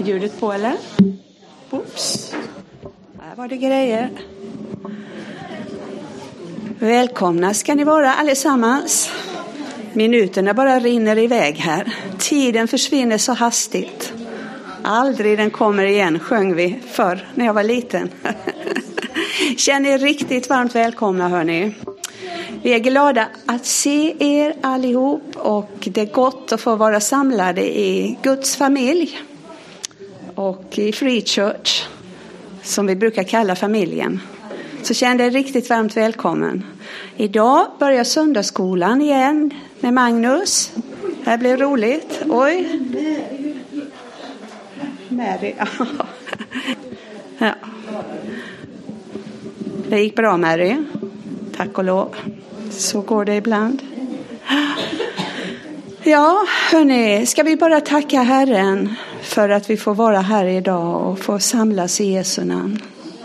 Ljudet på eller? Oops. Där var det grejer. Välkomna ska ni vara allesammans. Minuterna bara rinner iväg här. Tiden försvinner så hastigt. Aldrig den kommer igen, sjöng vi förr när jag var liten. Känn er riktigt varmt välkomna hörni. Vi är glada att se er allihop och det är gott att få vara samlade i Guds familj och i Free Church som vi brukar kalla familjen. Så känn er riktigt varmt välkommen. Idag börjar söndagsskolan igen med Magnus. Det här blir roligt. Oj. Mary. Ja. Det gick bra Mary. Tack och lov. Så går det ibland. Ja, hörni, ska vi bara tacka Herren för att vi får vara här idag och få samlas i Jesu namn.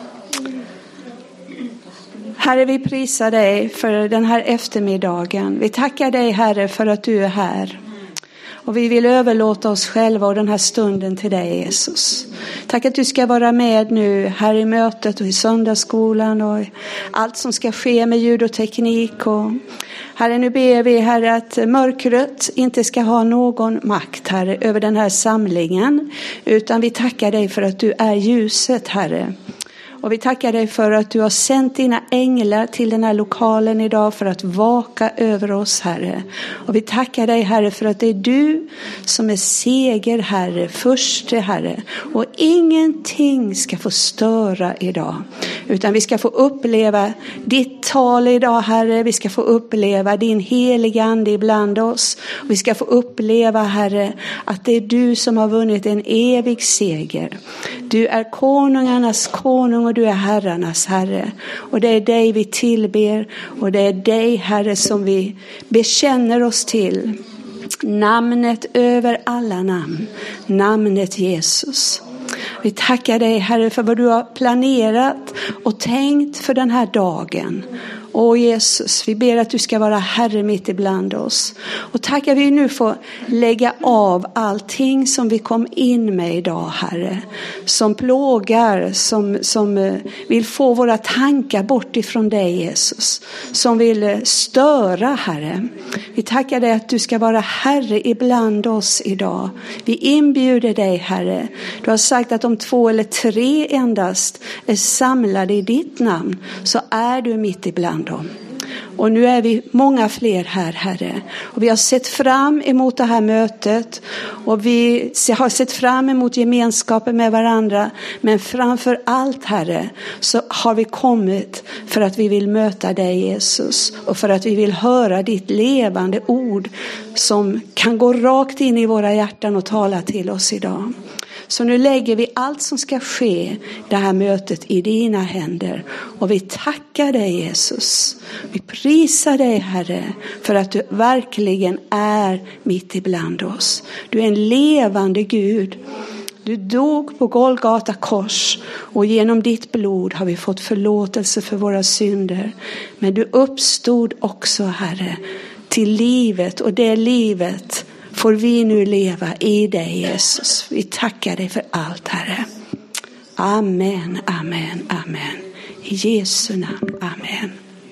Herre, vi prisar dig för den här eftermiddagen. Vi tackar dig, Herre, för att du är här. Och vi vill överlåta oss själva och den här stunden till dig, Jesus. Tack att du ska vara med nu här i mötet och i söndagsskolan och allt som ska ske med ljud och teknik. Och Herre, nu ber vi, Herre, att mörkret inte ska ha någon makt, Herre, över den här samlingen. Utan vi tackar dig för att du är ljuset, Herre. Och vi tackar dig för att du har sänt dina änglar till den här lokalen idag för att vaka över oss, Herre. Och vi tackar dig, Herre, för att det är du som är seger, Herre, förste, Herre. Och ingenting ska få störa idag. Utan vi ska få uppleva ditt tal idag, Herre. Vi ska få uppleva din heliga ande ibland oss. Och vi ska få uppleva, Herre, att det är du som har vunnit en evig seger. Du är konungarnas konung och du är herrarnas Herre. Och det är dig vi tillber och det är dig, Herre, som vi bekänner oss till. Namnet över alla namn. Namnet Jesus. Vi tackar dig, Herre, för vad du har planerat och tänkt för den här dagen. Åh Jesus, vi ber att du ska vara Herre mitt ibland oss. Och tackar vi nu får lägga av allting som vi kom in med idag, Herre. Som plågar, som vill få våra tankar bort ifrån dig, Jesus. Som vill störa, Herre. Vi tackar dig att du ska vara Herre ibland oss idag. Vi inbjuder dig, Herre. Du har sagt att om 2 eller 3 endast är samlade i ditt namn så är du mitt ibland dem. Och nu är vi många fler här, Herre. Och vi har sett fram emot det här mötet. Och vi har sett fram emot gemenskapen med varandra. Men framför allt, Herre, så har vi kommit för att vi vill möta dig, Jesus. Och för att vi vill höra ditt levande ord som kan gå rakt in i våra hjärtan och tala till oss idag. Så nu lägger vi allt som ska ske det här mötet i dina händer. Och vi tackar dig, Jesus. Vi prisar dig, Herre, för att du verkligen är mitt ibland oss. Du är en levande Gud. Du dog på Golgata kors och genom ditt blod har vi fått förlåtelse för våra synder. Men du uppstod också, Herre, till livet, och det livet får vi nu leva i dig, Jesus. Vi tackar dig för allt, Herre. Amen, amen, amen. I Jesu namn, amen.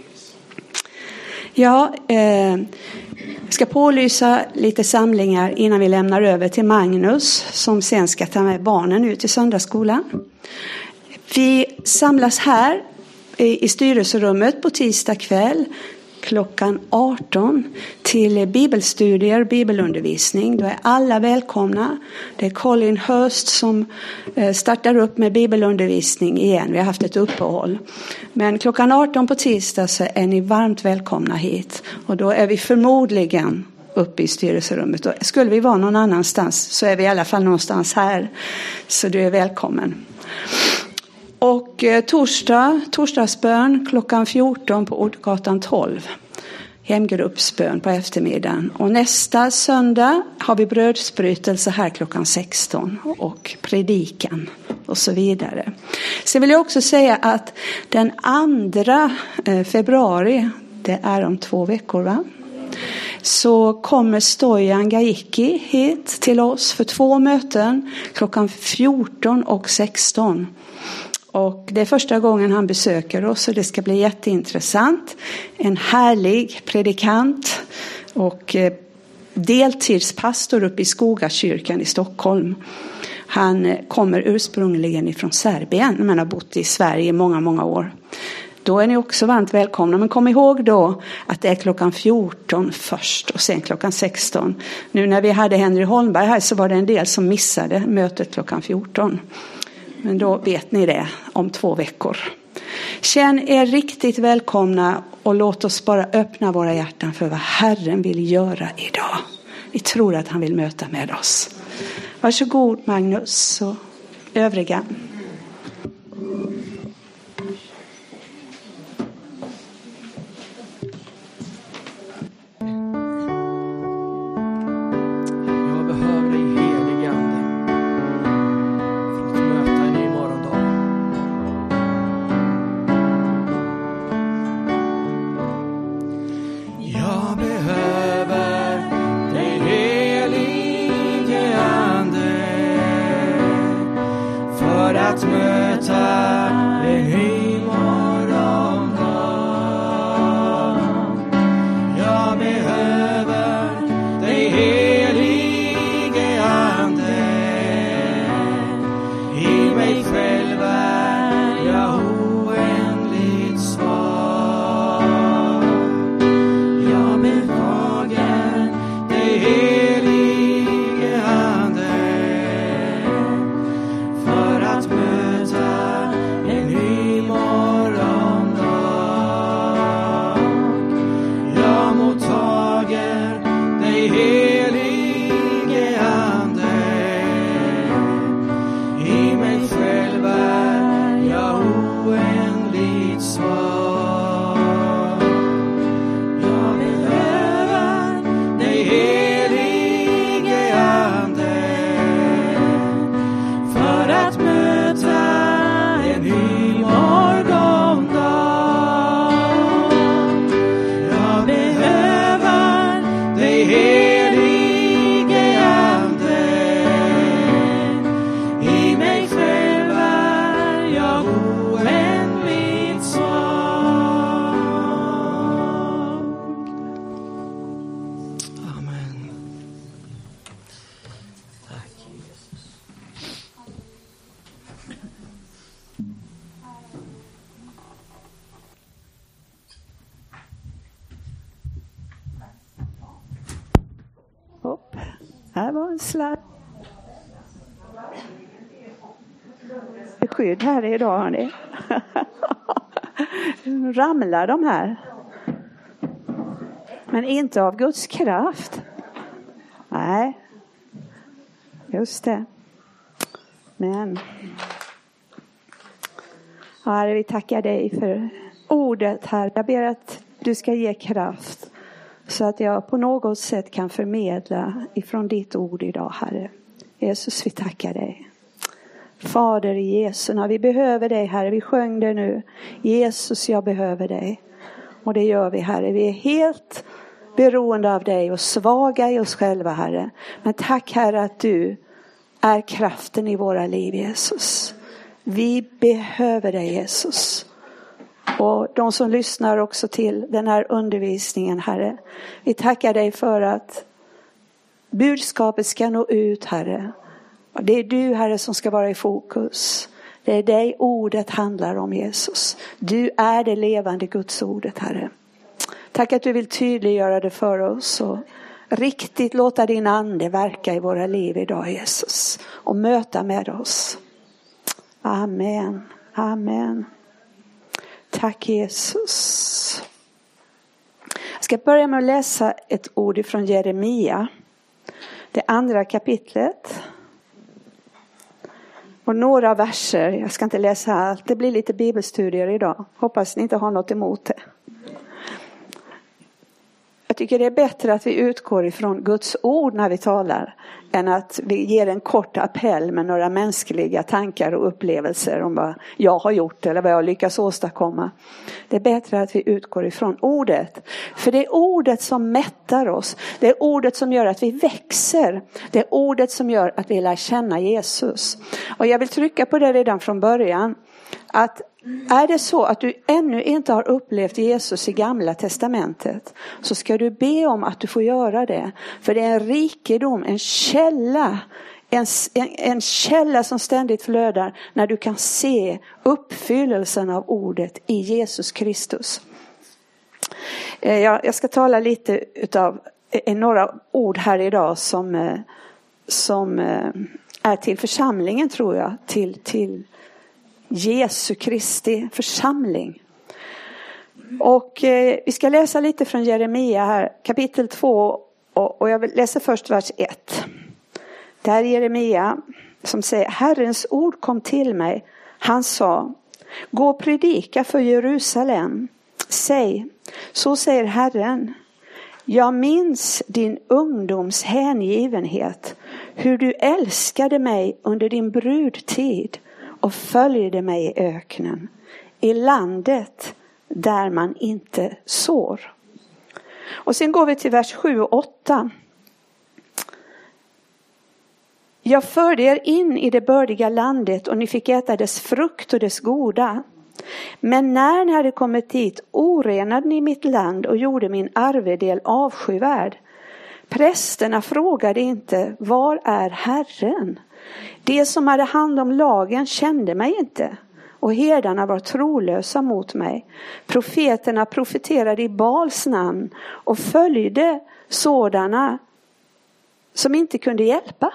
Ja, jag ska pålysa lite samlingar innan vi lämnar över till Magnus som sen ska ta med barnen ut till söndagsskolan. Vi samlas här i styrelserummet på tisdag kväll klockan 18 till bibelstudier, bibelundervisning. Då är alla välkomna. Det är Colin Hurst som startar upp med bibelundervisning igen. Vi har haft ett uppehåll. Men klockan 18 på tisdag så är ni varmt välkomna hit. Och då är vi förmodligen uppe i styrelserummet. Och skulle vi vara någon annanstans så är vi i alla fall någonstans här. Så du är välkommen. Och torsdagsbön klockan 14 på Ordgatan 12. Hemgruppsbön på eftermiddagen. Och nästa söndag har vi brödsbrytelse här klockan 16. Och predikan och så vidare. Sen vill jag också säga att den 2 februari, det är om 2 veckor va? så kommer Stojan Gaicki hit till oss för 2 möten klockan 14 och 16. Och det är första gången han besöker oss och det ska bli jätteintressant. En härlig predikant och deltidspastor uppe i Skogakyrkan i Stockholm. Han kommer ursprungligen ifrån Serbien men har bott i Sverige i många, många år. Då är ni också varmt välkomna. Men kom ihåg då att det är klockan 14 först och sen klockan 16. Nu när vi hade Henry Holmberg här så var det en del som missade mötet klockan 14. Men då vet ni det om 2 veckor. Känn er riktigt välkomna och låt oss bara öppna våra hjärtan för vad Herren vill göra idag. Vi tror att han vill möta med oss. Varsågod Magnus och övriga. Jag behöver dig helige Ande för att möta en ny morgondag. Jag behöver dig helige Ande för att möta en ny morgondag. Jag behöver dig helige Ande. I mig själv är jag oändligt svag. Jag behagar dig helige Ande för att möta en ny morgondag. Jag mottager dig helige Ande. I mig själv är jag oändligt svag. Jag behöver dig helige Ande för att möta en ny morgondag. Jag behöver dig helige Ande. I mig själv är jag oändligt svag. Amen. Tack Jesus. Hopp. Här var en sladd. Skydd här idag hörni. Nu ramlar de här. Men inte av Guds kraft. Nej. Just det. Men. Herre, vi tackar dig för ordet här. Jag ber att du ska ge kraft. Så att jag på något sätt kan förmedla ifrån ditt ord idag, Herre. Jesus, vi tackar dig. Fader i Jesu namn, vi behöver dig, Herre. Vi sjöng det nu. Jesus, jag behöver dig. Och det gör vi, Herre. Vi är helt beroende av dig och svaga i oss själva, Herre. Men tack, Herre, att du är kraften i våra liv, Jesus. Vi behöver dig, Jesus. Och de som lyssnar också till den här undervisningen, Herre. Vi tackar dig för att budskapet ska nå ut, Herre. Och det är du, Herre, som ska vara i fokus. Det är dig ordet handlar om, Jesus. Du är det levande Guds ordet, Herre. Tack att du vill tydliggöra det för oss och riktigt låta din ande verka i våra liv idag, Jesus. Och möta med oss. Amen. Amen. Tack Jesus. Jag ska börja med att läsa ett ord ifrån Jeremia. Det 2:a kapitlet. Och några verser. Jag ska inte läsa allt. Det blir lite bibelstudier idag. Hoppas ni inte har något emot det. Jag tycker det är bättre att vi utgår ifrån Guds ord när vi talar än att vi ger en kort appell med några mänskliga tankar och upplevelser om vad jag har gjort eller vad jag lyckas åstadkomma. Det är bättre att vi utgår ifrån ordet. För det är ordet som mättar oss. Det är ordet som gör att vi växer. Det är ordet som gör att vi lär känna Jesus. Och jag vill trycka på det redan från början. Att är det så att du ännu inte har upplevt Jesus i Gamla testamentet, så ska du be om att du får göra det. För det är en rikedom, en källa. En källa som ständigt flödar när du kan se uppfyllelsen av ordet i Jesus Kristus. Jag ska tala lite utav några ord här idag som är till församlingen, tror jag. Till Jesu Kristi församling. Och vi ska läsa lite från Jeremia här, kapitel 2, och jag vill läsa först vers 1. Det här är Jeremia som säger: Herrens ord kom till mig. Han sa: gå och predika för Jerusalem. Säg, så säger Herren: jag minns din ungdoms hängivenhet, hur du älskade mig under din brudtid och följde mig i öknen, i landet där man inte sår. Och sen går vi till vers 7 och 8. Jag förde er in i det bördiga landet och ni fick äta dess frukt och dess goda. Men när ni hade kommit dit orenade ni mitt land och gjorde min arvedel avskyvärd. Prästerna frågade inte: var är Herren? De som hade hand om lagen kände mig inte, och herdarna var trolösa mot mig. Profeterna profeterade i Baals namn och följde sådana som inte kunde hjälpa.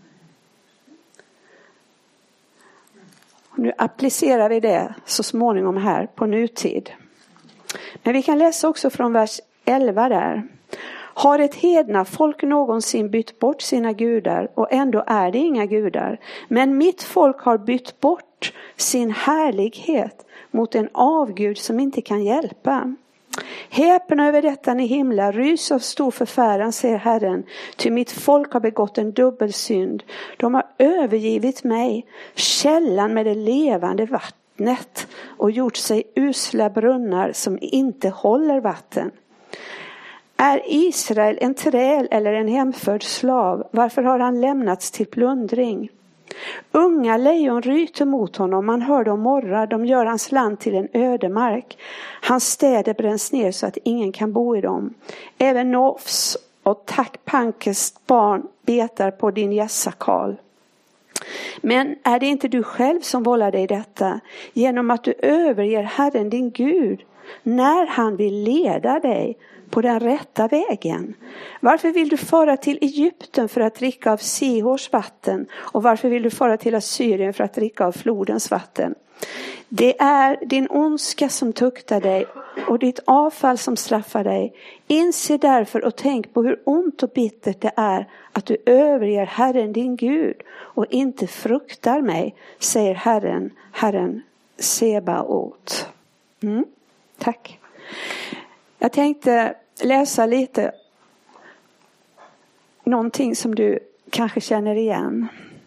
Nu applicerar vi det så småningom här på nutid. Men vi kan läsa också från vers 11 där. Har ett hedna folk någonsin bytt bort sina gudar, och ändå är det inga gudar. Men mitt folk har bytt bort sin härlighet mot en avgud som inte kan hjälpa. Häpen över detta ni himlar, rys av stor förfäran, säger Herren, ty mitt folk har begått en dubbel synd. De har övergivit mig, källan med det levande vattnet, och gjort sig usla brunnar som inte håller vatten. Är Israel en träl eller en hemförd slav? Varför har han lämnats till plundring? Unga lejon ryter mot honom, man hör dem morra, de gör hans land till en ödemark. Hans städer bränns ner så att ingen kan bo i dem. Även Nofs och Takpankes barn betar på din jassakal. Men är det inte du själv som vållar dig detta, genom att du överger Herren din Gud när han vill leda dig på den rätta vägen? Varför vill du fara till Egypten för att dricka av Sihors vatten, och varför vill du fara till Assyrien för att dricka av flodens vatten? Det är din ondska som tuktar dig och ditt avfall som straffar dig. Inse därför och tänk på hur ont och bittert det är att du överger Herren din Gud och inte fruktar mig, säger Herren, Herren Sebaot. Tack. Jag tänkte läsa lite någonting som du kanske känner igen.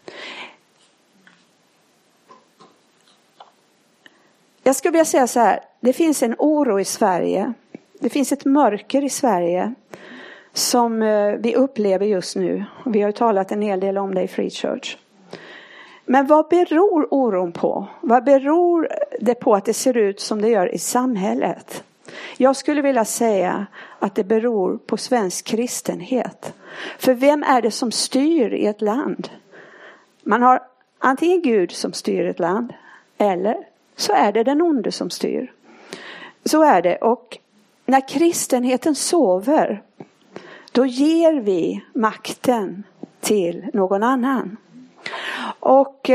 Jag skulle vilja säga så här: det finns en oro i Sverige. Det finns ett mörker i Sverige som vi upplever just nu. Vi har ju talat en hel del om det i Free Church. Men vad beror oron på? Vad beror det på att det ser ut som det gör i samhället? Jag skulle vilja säga att det beror på svensk kristenhet. För vem är det som styr i ett land? Man har antingen Gud som styr ett land, eller så är det den onde som styr. Så är det. Och när kristenheten sover, då ger vi makten till någon annan. Och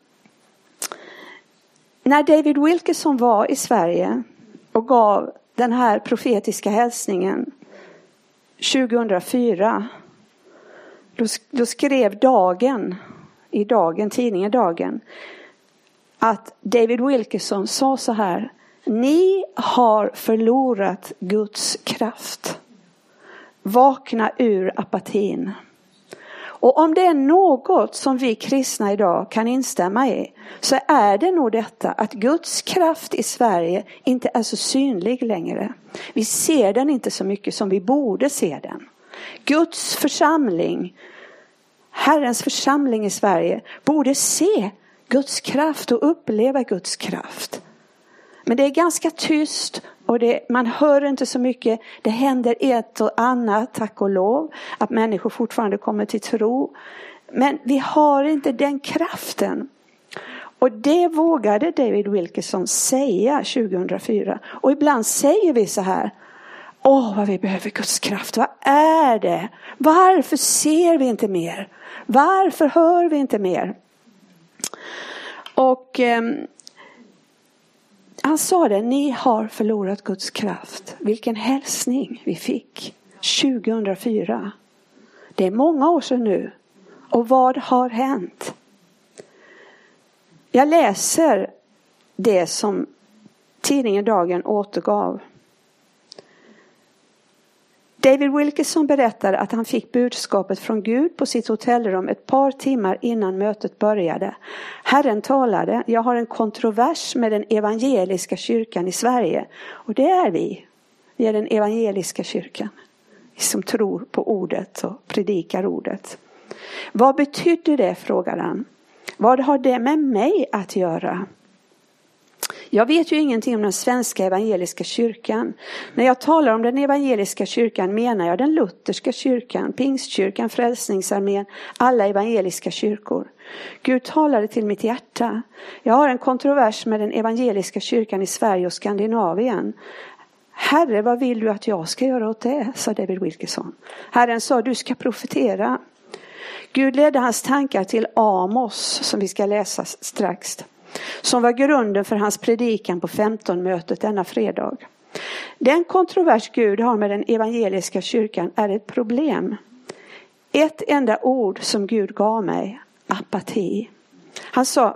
när David Wilkerson var i Sverige och gav den här profetiska hälsningen 2004, då skrev tidningen Dagen, att David Wilkerson sa så här: ni har förlorat Guds kraft. vakna ur apatin. Och om det är något som vi kristna idag kan instämma i, så är det nog detta att Guds kraft i Sverige inte är så synlig längre. Vi ser den inte så mycket som vi borde se den. Guds församling, Herrens församling i Sverige, borde se Guds kraft och uppleva Guds kraft. Men det är ganska tyst och man hör inte så mycket. Det händer ett och annat, tack och lov, att människor fortfarande kommer till tro. Men vi har inte den kraften. Och det vågade David Wilkerson säga 2004. Och ibland säger vi så här: vad vi behöver Guds kraft. Vad är det? Varför ser vi inte mer? Varför hör vi inte mer? Och han sa det: ni har förlorat Guds kraft. Vilken hälsning vi fick 2004. Det är många år sedan nu. Och vad har hänt? Jag läser det som tidningen Dagen återgav. David Wilkerson berättade att han fick budskapet från Gud på sitt hotellrum ett par timmar innan mötet började. Herren talade: jag har en kontrovers med den evangeliska kyrkan i Sverige. Och det är vi. Vi är den evangeliska kyrkan. Som tror på ordet och predikar ordet. Vad betyder det, frågar han. Vad har det med mig att göra? Jag vet ju ingenting om den svenska evangeliska kyrkan. När jag talar om den evangeliska kyrkan menar jag den lutherska kyrkan, pingstkyrkan, frälsningsarmén, alla evangeliska kyrkor. Gud talade till mitt hjärta. Jag har en kontrovers med den evangeliska kyrkan i Sverige och Skandinavien. Herre, vad vill du att jag ska göra åt det? Sa David Wilkerson. Herren sa: du ska profetera. Gud ledde hans tankar till Amos, som vi ska läsa strax, som var grunden för hans predikan på 15-mötet denna fredag. Den kontrovers Gud har med den evangeliska kyrkan är ett problem. Ett enda ord som Gud gav mig: apati. Han sa,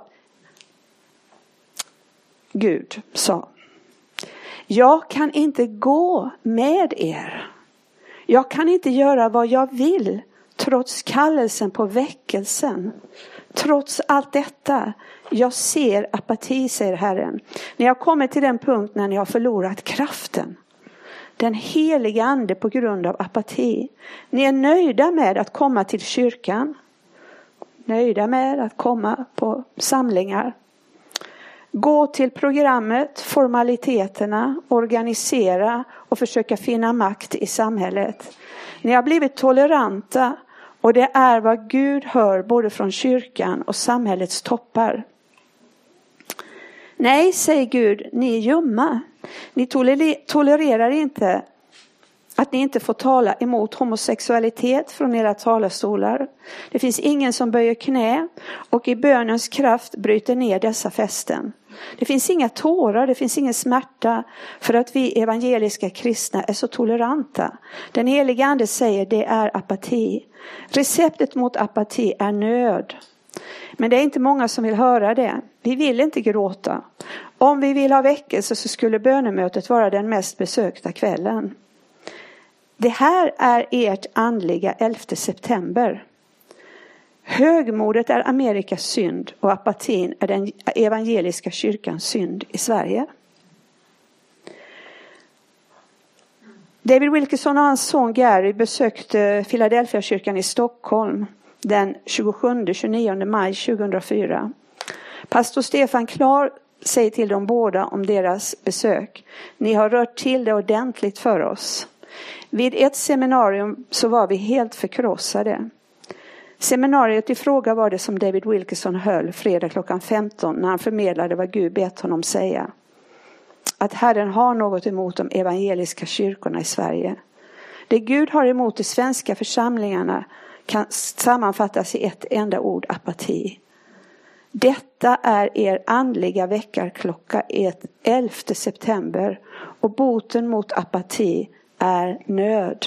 Gud sa: jag kan inte gå med er. Jag kan inte göra vad jag vill trots kallelsen på väckelsen. Trots allt detta, jag ser apati, säger Herren. När jag kommer till den punkt när ni har förlorat kraften. Den heliga ande på grund av apati. Ni är nöjda med att komma till kyrkan. Nöjda med att komma på samlingar. Gå till programmet, formaliteterna, organisera och försöka finna makt i samhället. Ni har blivit toleranta. Och det är vad Gud hör både från kyrkan och samhällets toppar. Nej, säger Gud, ni är ljumma. Ni tolererar inte att ni inte får tala emot homosexualitet från era talarstolar. Det finns ingen som böjer knä och i bönens kraft bryter ner dessa fästen. Det finns inga tårar, det finns ingen smärta för att vi evangeliska kristna är så toleranta. Den heliga ande säger det är apati. Receptet mot apati är nöd. Men det är inte många som vill höra det. Vi vill inte gråta. Om vi vill ha väckelse så skulle bönemötet vara den mest besökta kvällen. Det här är ert andliga 11 september. Högmodet är Amerikas synd och apatin är den evangeliska kyrkans synd i Sverige. David Wilkerson och hans son Gary besökte Philadelphia kyrkan i Stockholm den 27-29 maj 2004. Pastor Stefan Klar säger till dem båda om deras besök: ni har rört till det ordentligt för oss. Vid ett seminarium så var vi helt förkrossade. Seminariet i fråga var det som David Wilkerson höll fredag klockan 15 när han förmedlade vad Gud bett honom säga. Att Herren har något emot de evangeliska kyrkorna i Sverige. Det Gud har emot de svenska församlingarna kan sammanfattas i ett enda ord: apati. Detta är er andliga väckarklocka, ert 11 september, och boten mot apati är nöd.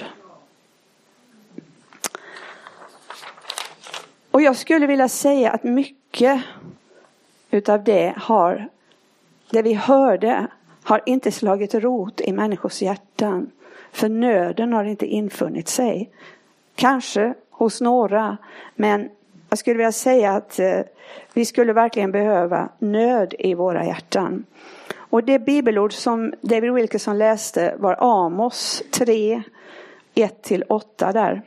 Och jag skulle vilja säga att mycket utav det vi hörde har inte slagit rot i människors hjärtan. För nöden har inte infunnit sig. Kanske hos några, men jag skulle vilja säga att vi skulle verkligen behöva nöd i våra hjärtan. Och det bibelord som David Wilkerson läste var Amos 3, 1-8 där.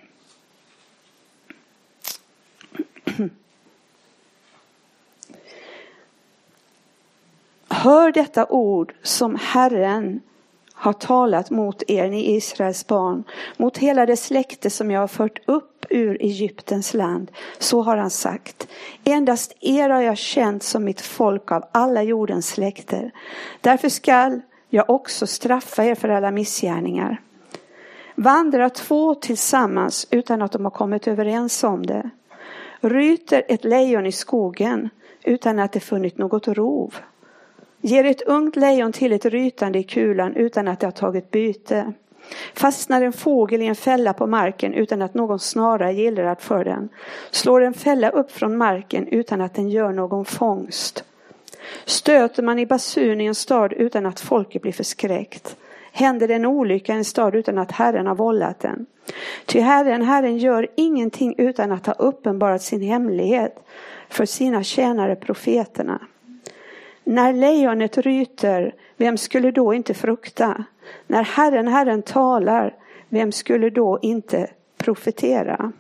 Hör detta ord som Herren har talat mot er, ni Israels barn, mot hela det släkte som jag har fört upp ur Egyptens land. Så har han sagt: endast er har jag känt som mitt folk av alla jordens släkter. Därför skall jag också straffa er för alla missgärningar. Vandrar 2 tillsammans utan att de har kommit överens om det. Ryter ett lejon i skogen utan att det funnit något rov. Ger ett ungt lejon till ett rytande i kulan utan att det har tagit byte. Fastnar en fågel i en fälla på marken utan att någon snara gillrat för den. Slår en fälla upp från marken utan att den gör någon fångst. Stöter man i basun i en stad utan att folket blir förskräckt. Händer en olycka i en stad utan att Herren har vållat den. Ty Herren gör ingenting utan att ha uppenbarat sin hemlighet för sina tjänare profeterna. När lejonet ryter, vem skulle då inte frukta? När Herren talar, vem skulle då inte profetera?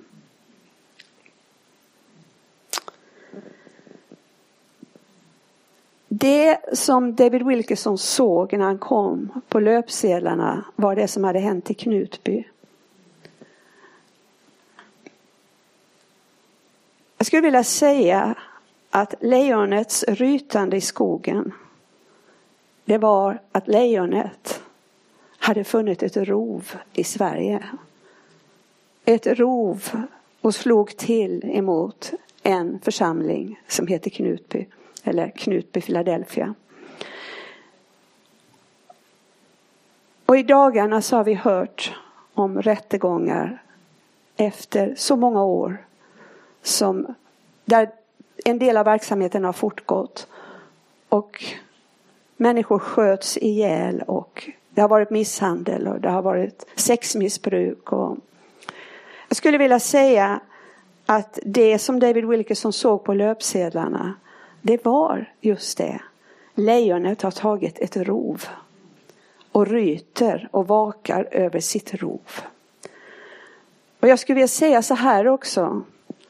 Det som David Wilkerson såg när han kom på löpsedlarna var det som hade hänt i Knutby. Jag skulle vilja säga att lejonets rytande i skogen, det var att lejonet hade funnit ett rov i Sverige. Ett rov och slog till emot en församling som heter Knutby, eller Knutby, Philadelphia. Och i dagarna så har vi hört om rättegångar efter så många år som där en del av verksamheten har fortgått och människor sköts ihjäl och det har varit misshandel och det har varit sexmissbruk. Och jag skulle vilja säga att det som David Wilkerson såg på löpsedlarna, det var just det. Lejonet har tagit ett rov och ryter och vakar över sitt rov. Och jag skulle vilja säga så här också,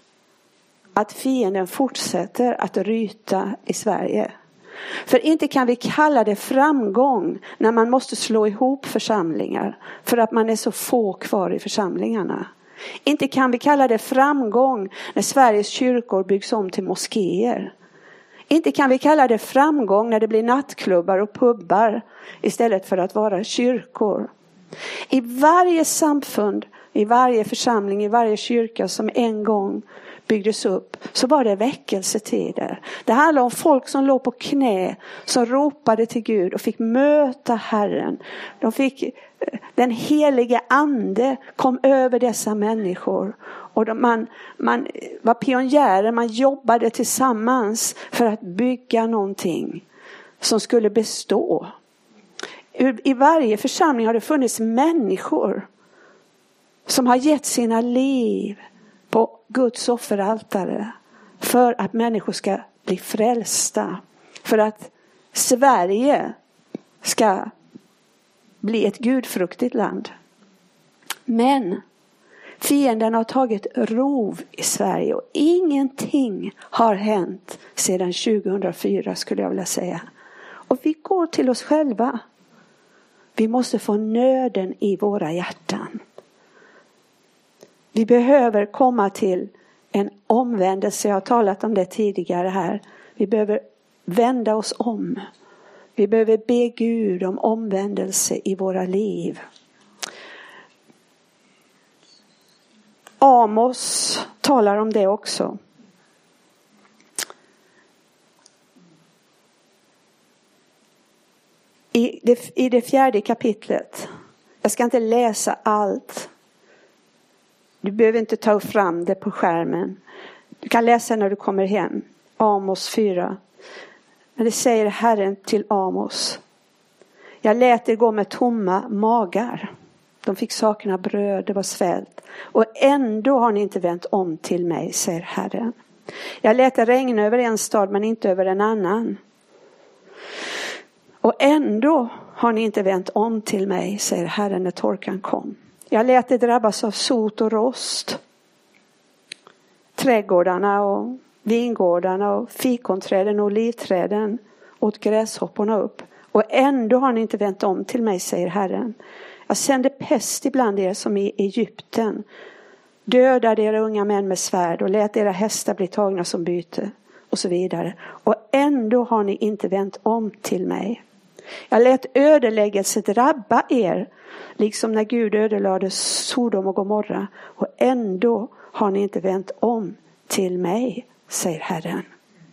att fienden fortsätter att ryta i Sverige. För inte kan vi kalla det framgång när man måste slå ihop församlingar för att man är så få kvar i församlingarna. Inte kan vi kalla det framgång när Sveriges kyrkor byggs om till moskéer. Inte kan vi kalla det framgång när det blir nattklubbar och pubbar istället för att vara kyrkor. I varje samfund, i varje församling, i varje kyrka som en gång byggdes upp, så var det väckelsetider. Det handlar om folk som låg på knä, som ropade till Gud och fick möta Herren. Den helige ande kom över dessa människor. Och man var pionjärer, man jobbade tillsammans för att bygga någonting som skulle bestå. I varje församling har det funnits människor som har gett sina liv på Guds offeraltare för att människor ska bli frälsta. För att Sverige ska bli ett gudfruktigt land. Men fienden har tagit rov i Sverige och ingenting har hänt sedan 2004 skulle jag vilja säga. Och vi går till oss själva. Vi måste få nöden i våra hjärtan. Vi behöver komma till en omvändelse. Jag har talat om det tidigare här. Vi behöver vända oss om. Vi behöver be Gud om omvändelse i våra liv. Amos talar om det också. I det 4:e kapitlet. Jag ska inte läsa allt. Du behöver inte ta fram det på skärmen. Du kan läsa när du kommer hem. Amos 4. Men det säger Herren till Amos. Jag lät er gå med tomma magar. De fick sakna bröd, det var svält. Och ändå har ni inte vänt om till mig, säger Herren. Jag lät det regna över en stad men inte över en annan. Och ändå har ni inte vänt om till mig, säger Herren, när torkan kom. Jag lät det drabbas av sot och rost. Trädgårdarna och vingårdarna och fikonträden och olivträden åt gräshopporna upp. Och ändå har ni inte vänt om till mig, säger Herren. Jag sände pest ibland er som i Egypten. Dödade era unga män med svärd och lät era hästar bli tagna som byte. Och så vidare. Och ändå har ni inte vänt om till mig. Jag lät ödeläggelse drabba er. Liksom när Gud ödelade Sodom och Gomorra. Och ändå har ni inte vänt om till mig, säger Herren.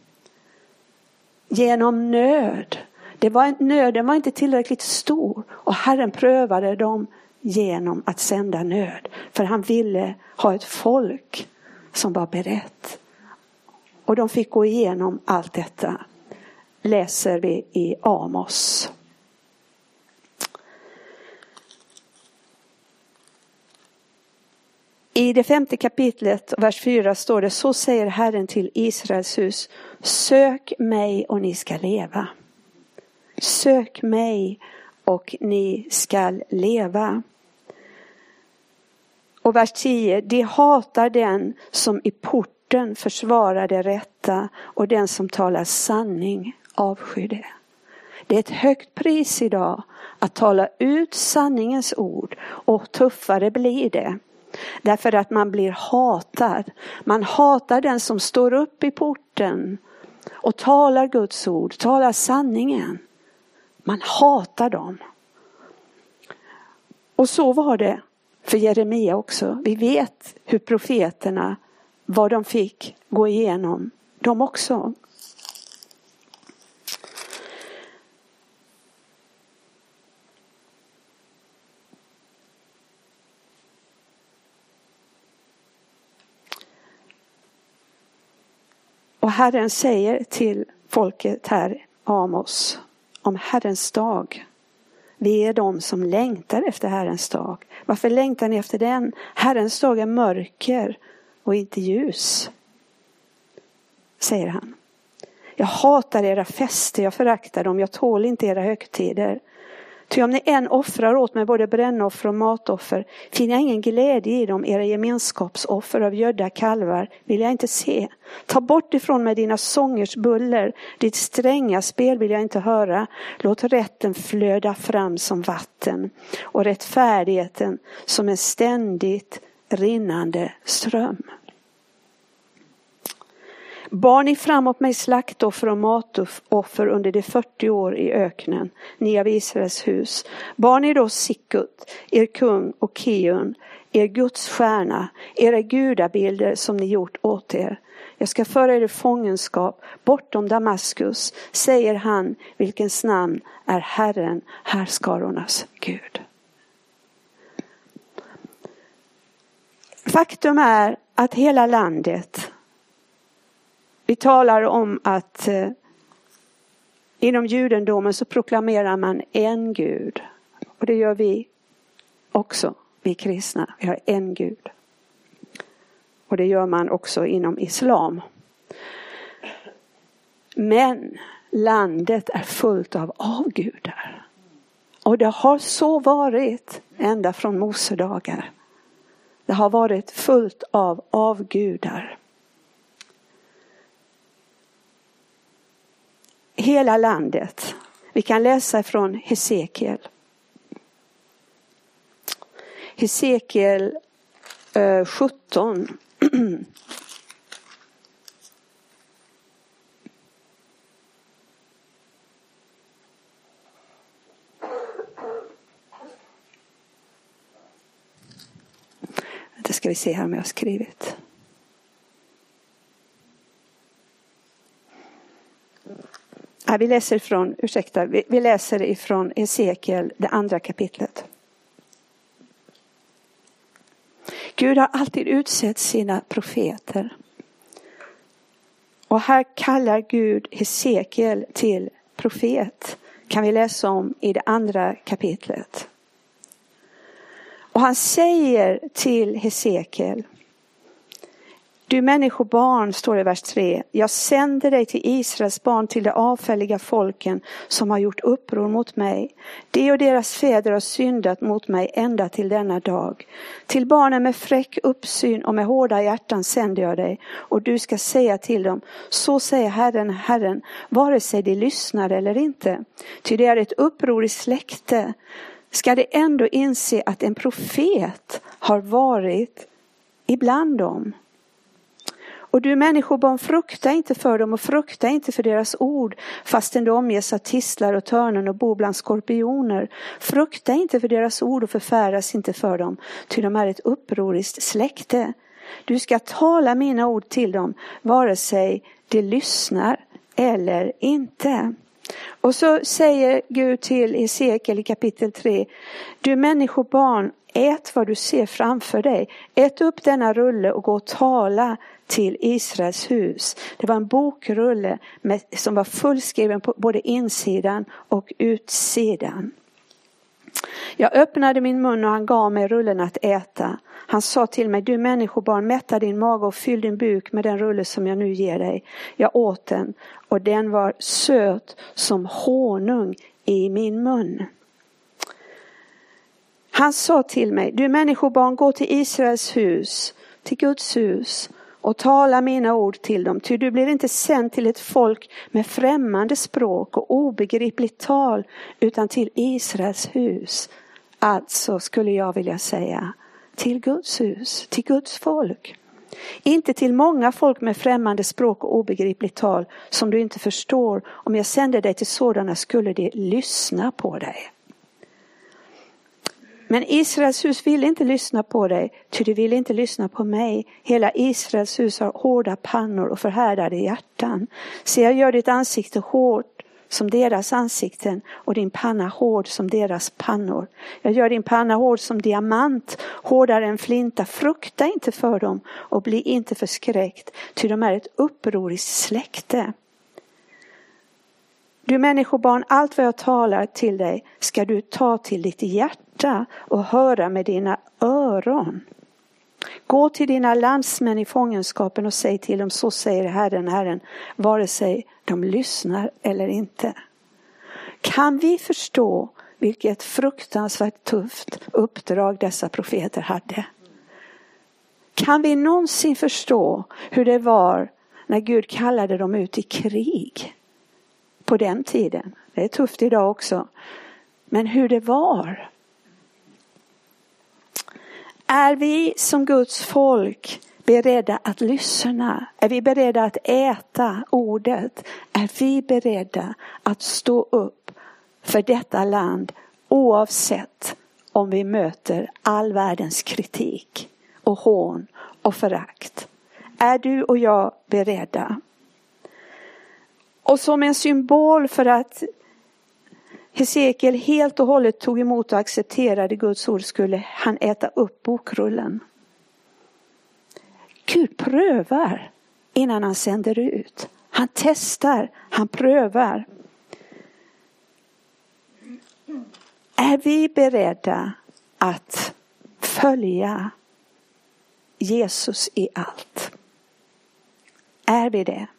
Genom nöd. Nöden var inte tillräckligt stor. Och Herren prövade dem genom att sända nöd. För han ville ha ett folk som var berett. Och de fick gå igenom allt detta. Läser vi i Amos. I det 5:e kapitlet, vers 4 står det: så säger Herren till Israels hus: sök mig och ni ska leva. Sök mig och ni ska leva. Och vers 10: de hatar den som i porten försvarar det rätta, och den som talar sanning avskyr det. Det är ett högt pris idag att tala ut sanningens ord, och tuffare blir det. Därför att man blir hatad. Man hatar den som står upp i porten och talar Guds ord, talar sanningen. Man hatar dem. Och så var det för Jeremia också. Vi vet hur profeterna, vad de fick gå igenom. De också. Och Herren säger till folket här, Amos, om Herrens dag. Vi är de som längtar efter Herrens dag. Varför längtar ni efter den? Herrens dag är mörker och inte ljus, säger han. Jag hatar era fester, jag föraktar dem, jag tål inte era högtider. Ty om ni än offrar åt mig både brännoffer och matoffer, finner jag ingen glädje i dem. Era gemenskapsoffer av gödda kalvar vill jag inte se. Ta bort ifrån mig dina sångers buller, ditt stränga spel vill jag inte höra. Låt rätten flöda fram som vatten och rättfärdigheten som en ständigt rinnande ström. Bar ni framåt mig slaktoffer och matoffer under de 40 år i öknen, ni av Israels hus. Bar ni då Sikkut, er kung, och Kion, er Guds stjärna, era gudabilder som ni gjort åt er. Jag ska föra er i fångenskap bortom Damaskus, säger han, vilkens namn är Herren, härskarornas Gud. Faktum är att hela landet, vi talar om att inom judendomen så proklamerar man en Gud. Och det gör vi också, vi kristna. Vi har en Gud. Och det gör man också inom islam. Men landet är fullt av avgudar. Och det har så varit ända från Mose dagar. Det har varit fullt av avgudar. Hela landet. Vi kan läsa från Hesekiel. Hesekiel 17. Det ska vi se här om jag har skrivit. Vi läser ifrån Hesekiel, det 2:a kapitlet. Gud har alltid utsett sina profeter. Och här kallar Gud Hesekiel till profet. kan vi läsa om i det andra kapitlet. Och han säger till Hesekiel: du människobarn, står det i vers 3. Jag sänder dig till Israels barn, till de avfälliga folken som har gjort uppror mot mig. De och deras fäder har syndat mot mig ända till denna dag. Till barnen med fräck uppsyn och med hårda hjärtan sänder jag dig. Och du ska säga till dem: så säger Herren, Herren, vare sig de lyssnar eller inte. Ty det är ett uppror i släkte. Ska de ändå inse att en profet har varit ibland dem. Och du människobarn, frukta inte för dem och frukta inte för deras ord, fastän de omges av tistlar och törnen och bor bland skorpioner. Frukta inte för deras ord och förfäras inte för dem, ty de är ett upproriskt släkte. Du ska tala mina ord till dem, vare sig de lyssnar eller inte. Och så säger Gud till Hesekiel i kapitel 3: du människobarn, ät vad du ser framför dig. Ät upp denna rulle och gå och tala till Israels hus. Det var en bokrulle som var fullskriven på både insidan och utsidan. Jag öppnade min mun och han gav mig rullen att äta. Han sa till mig: du människobarn, mätta din mage och fyll din buk med den rulle som jag nu ger dig. Jag åt den och den var söt som honung i min mun. Han sa till mig: du människobarn, gå till Israels hus, till Guds hus, och tala mina ord till dem. Ty du blir inte sänd till ett folk med främmande språk och obegripligt tal, utan till Israels hus. Alltså skulle jag vilja säga till Guds hus, till Guds folk. Inte till många folk med främmande språk och obegripligt tal som du inte förstår. Om jag sänder dig till sådana skulle de lyssna på dig. Men Israels hus ville inte lyssna på dig, ty de ville inte lyssna på mig. Hela Israels hus har hårda pannor och förhärdade hjärtan. Så jag gör ditt ansikte hårt som deras ansikten och din panna hård som deras pannor. Jag gör din panna hård som diamant, hårdare än flinta. Frukta inte för dem och bli inte förskräckt, ty de är ett upproriskt släkte. Du människobarn, allt vad jag talar till dig ska du ta till ditt hjärta och höra med dina öron. Gå till dina landsmän i fångenskapen och säg till dem: så säger Herren, Herren, vare sig de lyssnar eller inte. Kan vi förstå vilket fruktansvärt tufft uppdrag dessa profeter hade? Kan vi någonsin förstå hur det var när Gud kallade dem ut i krig? På den tiden. Det är tufft idag också. Men hur det var. Är vi som Guds folk beredda att lyssna? Är vi beredda att äta ordet? Är vi beredda att stå upp för detta land oavsett om vi möter all världens kritik och hån och förakt? Är du och jag beredda? Och som en symbol för att Hesekiel helt och hållet tog emot och accepterade Guds ord skulle han äta upp bokrullen. Gud prövar innan han sänder ut. Han testar, han prövar. Är vi beredda att följa Jesus i allt? Är vi det?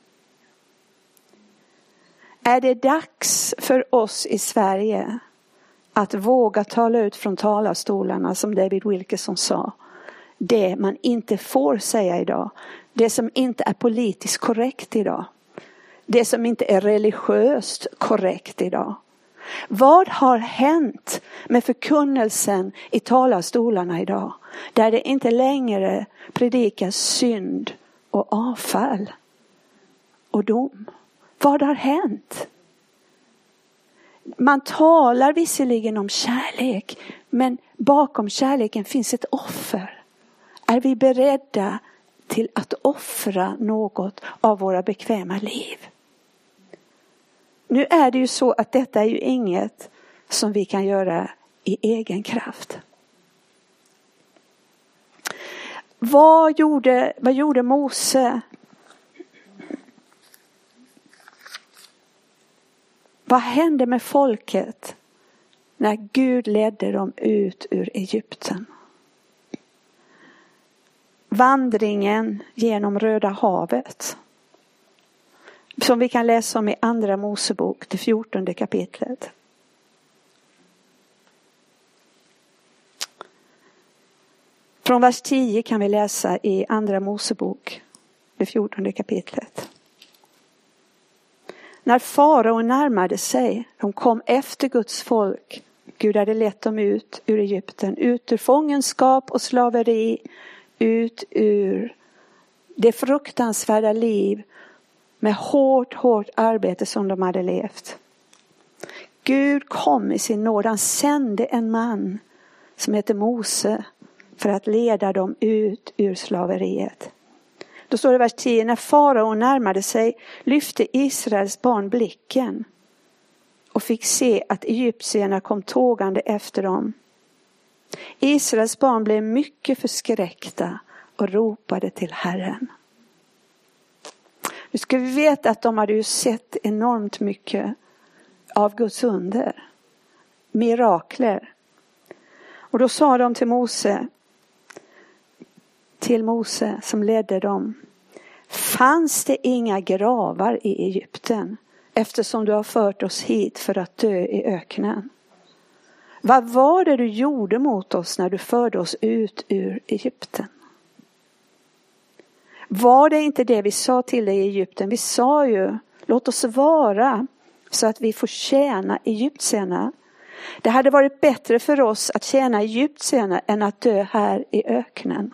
Är det dags för oss i Sverige att våga tala ut från talarstolarna, som David Wilkerson sa, det man inte får säga idag, det som inte är politiskt korrekt idag, det som inte är religiöst korrekt idag? Vad har hänt med förkunnelsen i talarstolarna idag, där det inte längre predikas synd och avfall och dom? Vad har hänt? Man talar visserligen om kärlek, men bakom kärleken finns ett offer. Är vi beredda till att offra något av våra bekväma liv? Nu är det ju så att detta är ju inget som vi kan göra i egen kraft. Vad gjorde Mose? Vad hände med folket när Gud ledde dem ut ur Egypten? Vandringen genom Röda havet, som vi kan läsa om i Andra Mosebok, det 14:e kapitlet. Från vers 10 kan vi läsa i Andra Mosebok, det 14:e kapitlet. När farao närmade sig, de kom efter Guds folk. Gud hade lett dem ut ur Egypten, ut ur fångenskap och slaveri, ut ur det fruktansvärda liv med hårt arbete som de hade levt. Gud kom i sin nåd, han sände en man som heter Mose för att leda dem ut ur slaveriet. Då står det i vers 10, när farao närmade sig lyfte Israels barn blicken och fick se att egyptierna kom tågande efter dem. Israels barn blev mycket förskräckta och ropade till Herren. Nu ska vi veta att de hade ju sett enormt mycket av Guds under, mirakler. Och då sa de till Mose som ledde dem: fanns det inga gravar i Egypten eftersom du har fört oss hit för att dö i öknen? Vad var det du gjorde mot oss när du förde oss ut ur Egypten? Var det inte det vi sa till dig i Egypten? Vi sa ju, låt oss vara så att vi får tjäna egyptierna. Det hade varit bättre för oss att tjäna egyptierna än att dö här i öknen.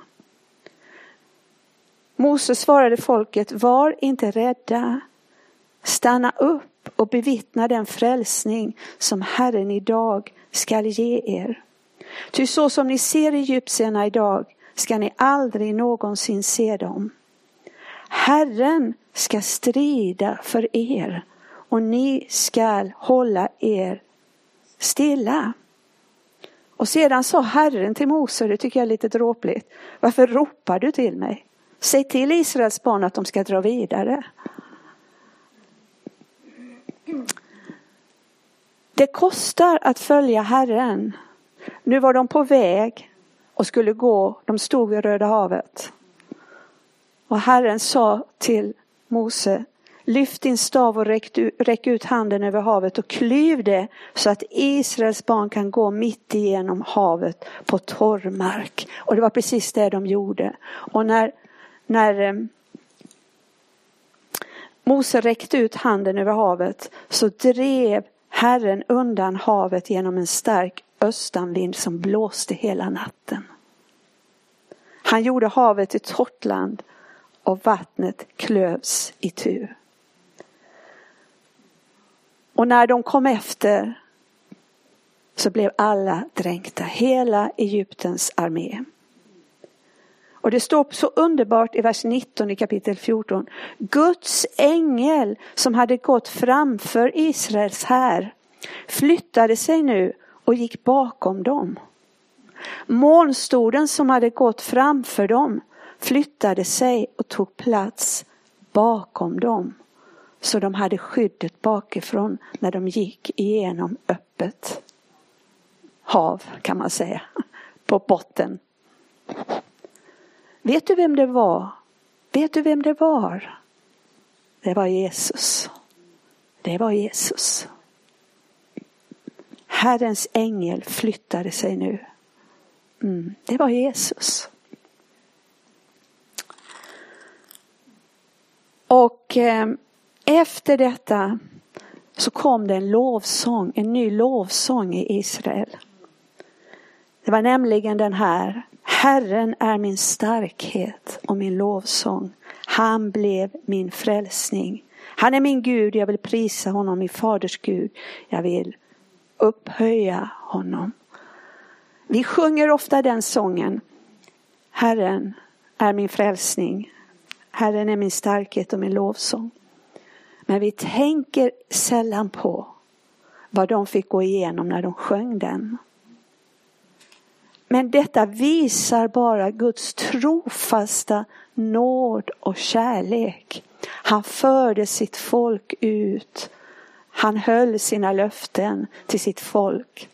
Mose svarade folket: var inte rädda. Stanna upp och bevittna den frälsning som Herren idag skall ge er. Ty så som ni ser egyptierna idag ska ni aldrig någonsin se dem. Herren ska strida för er och ni ska hålla er stilla. Och sedan sa Herren till Mose, det tycker jag är lite dråpligt: varför ropar du till mig? Säg till Israels barn att de ska dra vidare. Det kostar att följa Herren. Nu var de på väg och skulle gå. De stod vid Röda havet. Och Herren sa till Mose: lyft din stav och räck ut handen över havet och klyv det så att Israels barn kan gå mitt igenom havet på torr mark. Och det var precis det de gjorde. Och när Mose räckte ut handen över havet så drev Herren undan havet genom en stark östanvind som blåste hela natten. Han gjorde havet till torrt land och vattnet klövs i tu. Och när de kom efter så blev alla dränkta, hela Egyptens armé. Och det står så underbart i vers 19 i kapitel 14. Guds ängel som hade gått framför Israels här flyttade sig nu och gick bakom dem. Molnstoden som hade gått framför dem flyttade sig och tog plats bakom dem. Så de hade skyddet bakifrån när de gick igenom öppet hav, kan man säga, på botten. Vet du vem det var? Vet du vem det var? Det var Jesus. Det var Jesus. Herrens ängel flyttade sig nu. Det var Jesus. Och efter detta så kom det en lovsång, en ny lovsång i Israel. Det var nämligen den här: Herren är min starkhet och min lovsång. Han blev min frälsning. Han är min Gud, jag vill prisa honom, min faders Gud. Jag vill upphöja honom. Vi sjunger ofta den sången: Herren är min frälsning. Herren är min starkhet och min lovsång. Men vi tänker sällan på vad de fick gå igenom när de sjöng den. Men detta visar bara Guds trofasta nåd och kärlek. Han förde sitt folk ut. Han höll sina löften till sitt folk.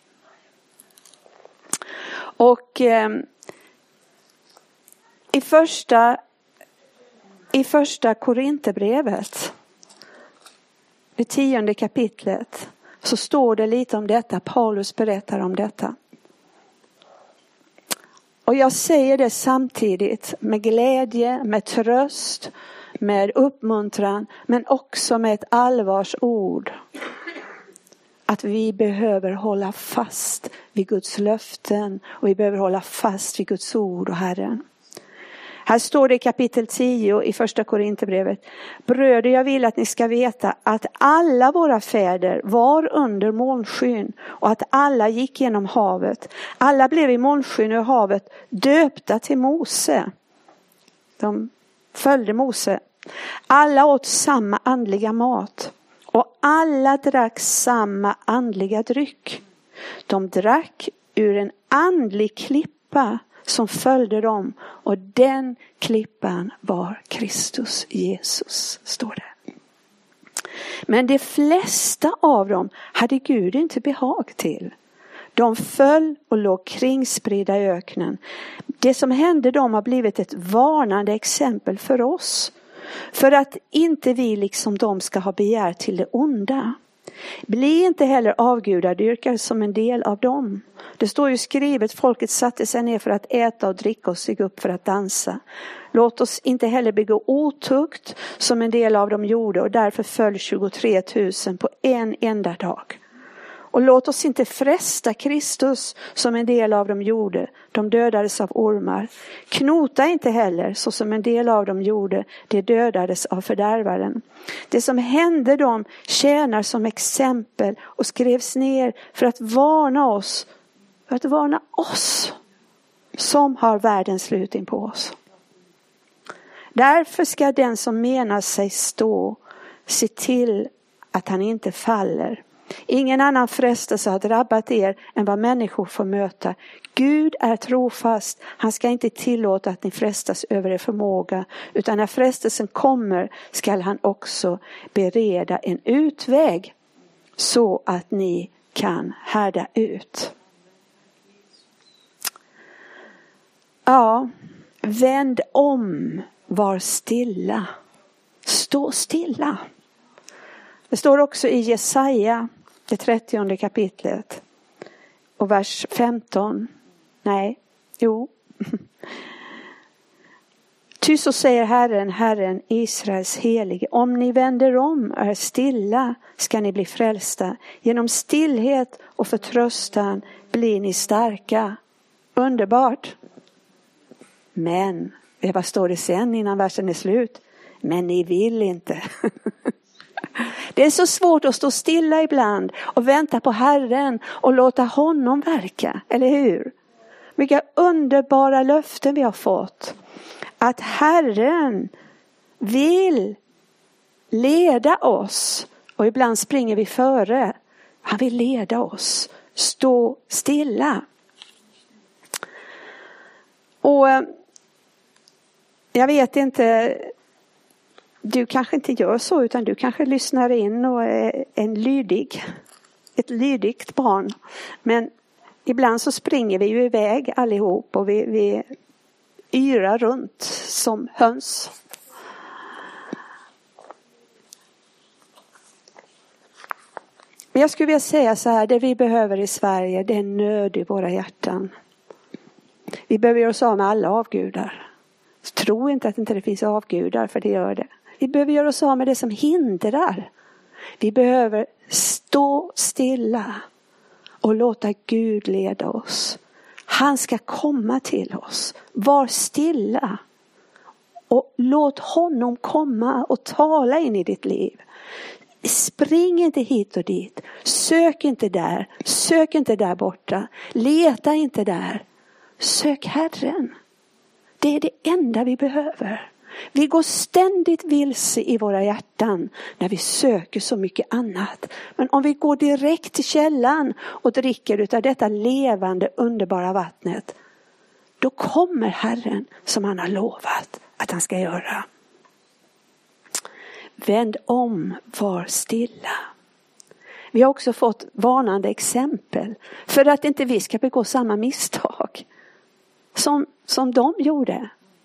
Och i första Korinthierbrevet, det 10:e kapitlet, så står det lite om detta. Paulus berättar om detta. Och jag säger det samtidigt med glädje, med tröst, med uppmuntran, men också med ett allvarsord. Att vi behöver hålla fast vid Guds löften och vi behöver hålla fast vid Guds ord och Herren. Här står det i kapitel 10 i första Korinthierbrevet: bröder, jag vill att ni ska veta att alla våra fäder var under molnskyn och att alla gick genom havet. Alla blev i molnskyn och havet döpta till Mose. De följde Mose. Alla åt samma andliga mat och alla drack samma andliga dryck. De drack ur en andlig klippa som följde dem, och den klippan var Kristus Jesus, står det. Men de flesta av dem hade Gud inte behag till. De föll och låg kringspridda i öknen. Det som hände dem har blivit ett varnande exempel för oss, för att inte vi liksom de ska ha begär till det onda. Bli inte heller avgudadyrkare som en del av dem. Det står ju skrivet: folket satte sig ner för att äta och dricka och steg upp för att dansa. Låt oss inte heller begå otukt som en del av dem gjorde, och därför föll 23 000 på en enda dag. Och låt oss inte fresta Kristus som en del av dem gjorde. De dödades av ormar. Knota inte heller så som en del av dem gjorde. De dödades av fördärvaren. Det som hände dem tjänar som exempel och skrevs ner för att varna oss som har världens slut in på oss. Därför ska den som menar sig stå se till att han inte faller. Ingen annan frestelse har drabbat er än vad människor får möta. Gud är trofast. Han ska inte tillåta att ni frestas över er förmåga, utan när frestelsen kommer skall han också bereda en utväg så att ni kan härda ut. Ja, vänd om, var stilla. Stå stilla. Det står också i Jesaja, det 30:e kapitlet och vers 15. Ty så säger Herren Israels helige: om ni vänder om och är stilla ska ni bli frälsta. Genom stillhet och förtröstan blir ni starka. Underbart. Men, vad står det sen innan versen är slut? Men ni vill inte. Det är så svårt att stå stilla ibland och vänta på Herren och låta honom verka, eller hur? Vilka underbara löften vi har fått. Att Herren vill leda oss, och ibland springer vi före. Han vill leda oss. Stå stilla. Och jag vet inte, du kanske inte gör så, utan du kanske lyssnar in och är ett lydigt barn. Men ibland så springer vi ju iväg allihop och vi yrar runt som höns. Men jag skulle vilja säga så här: det vi behöver i Sverige, det är nöd i våra hjärtan. Vi behöver göra oss av med alla avgudar. Tro inte att inte det finns avgudar, för det gör det. Vi behöver göra oss av med det som hindrar. Vi behöver stå stilla och låta Gud leda oss. Han ska komma till oss. Var stilla och låt honom komma och tala in i ditt liv. Spring inte hit och dit. Sök inte där. Sök inte där borta. Leta inte där. Sök Herren. Det är det enda vi behöver. Vi går ständigt vilse i våra hjärtan när vi söker så mycket annat. Men om vi går direkt till källan och dricker utav detta levande, underbara vattnet, då kommer Herren som han har lovat att han ska göra. Vänd om, var stilla. Vi har också fått varnande exempel för att inte vi ska begå samma misstag som de gjorde.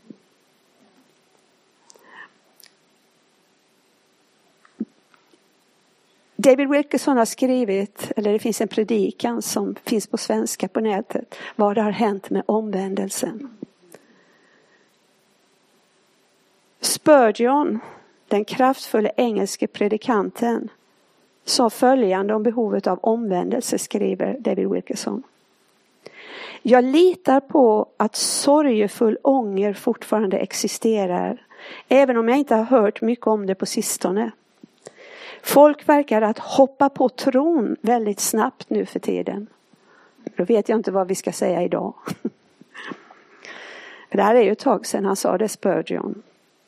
David Wilkerson har skrivit, eller det finns en predikan som finns på svenska på nätet, vad det har hänt med omvändelsen. Spurgeon, den kraftfulla engelske predikanten, sa följande om behovet av omvändelse, skriver David Wilkerson. Jag litar på att sorgefull ånger fortfarande existerar, även om jag inte har hört mycket om det på sistone. Folk verkar att hoppa på tron väldigt snabbt nu för tiden. Då vet jag inte vad vi ska säga idag. För det här är ju ett tag sedan han sa det, Spurgeon.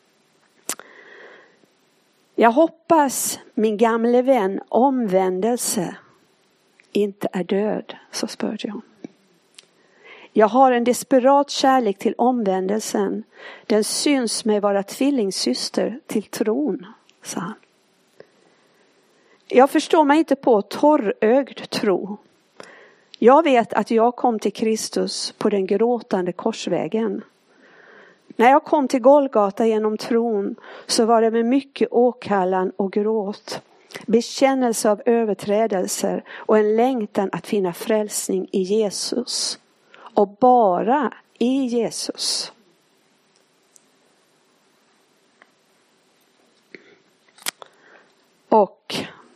Jag hoppas min gamle vän omvändelse inte är död, sa Spurgeon. Jag har en desperat kärlek till omvändelsen. Den syns mig vara tvillingsyster till tron, sa han. Jag förstår mig inte på torrögd tro. Jag vet att jag kom till Kristus på den gråtande korsvägen. När jag kom till Golgata genom tron så var det med mycket åkallan och gråt. Bekännelse av överträdelser och en längtan att finna frälsning i Jesus. Och bara i Jesus. Och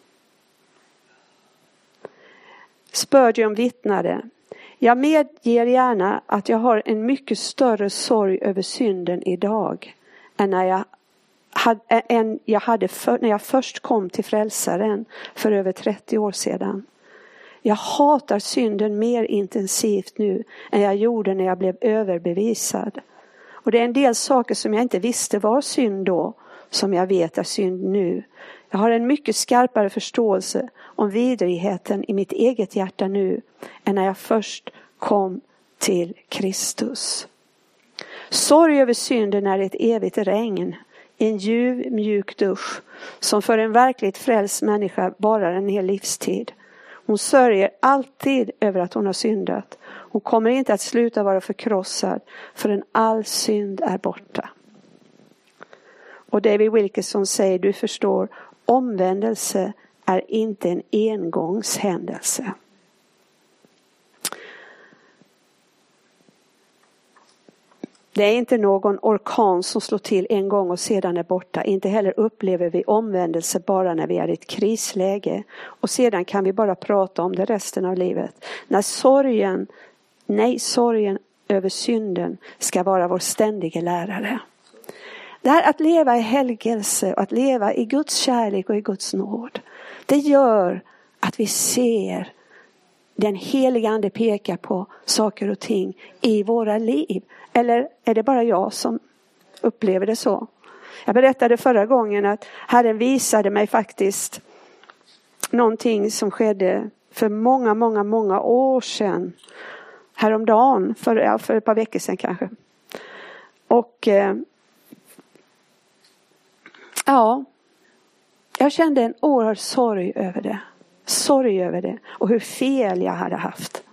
Spurgeon vittnade. Jag medger gärna att jag har en mycket större sorg över synden idag än när jag hade när jag först kom till frälsaren för över 30 år sedan. Jag hatar synden mer intensivt nu än jag gjorde när jag blev överbevisad. Och det är en del saker som jag inte visste var synd då, som jag vet är synd nu. Jag har en mycket skarpare förståelse om vidrigheten i mitt eget hjärta nu än när jag först kom till Kristus. Sorg över synden är ett evigt regn, en ljuv, mjuk dusch som för en verkligt frälst människa varar en hel livstid. Hon sörjer alltid över att hon har syndat. Hon kommer inte att sluta vara förkrossad förrän all synd är borta. Och David Wilkerson säger, du förstår, omvändelse är inte en engångshändelse. Det är inte någon orkan som slår till en gång och sedan är borta. Inte heller upplever vi omvändelse bara när vi är i ett krisläge. Och sedan kan vi bara prata om det resten av livet. När sorgen över synden ska vara vår ständiga lärare. Det här att leva i helgelse och att leva i Guds kärlek och i Guds nåd. Det gör att vi ser den heliga ande pekar på saker och ting i våra liv. Eller är det bara jag som upplever det så? Jag berättade förra gången att Herren visade mig faktiskt någonting som skedde för många år sedan. Häromdagen, för ett par veckor sedan kanske. Och jag kände en oerhörd sorg över det. Sorg över det och hur fel jag hade haft.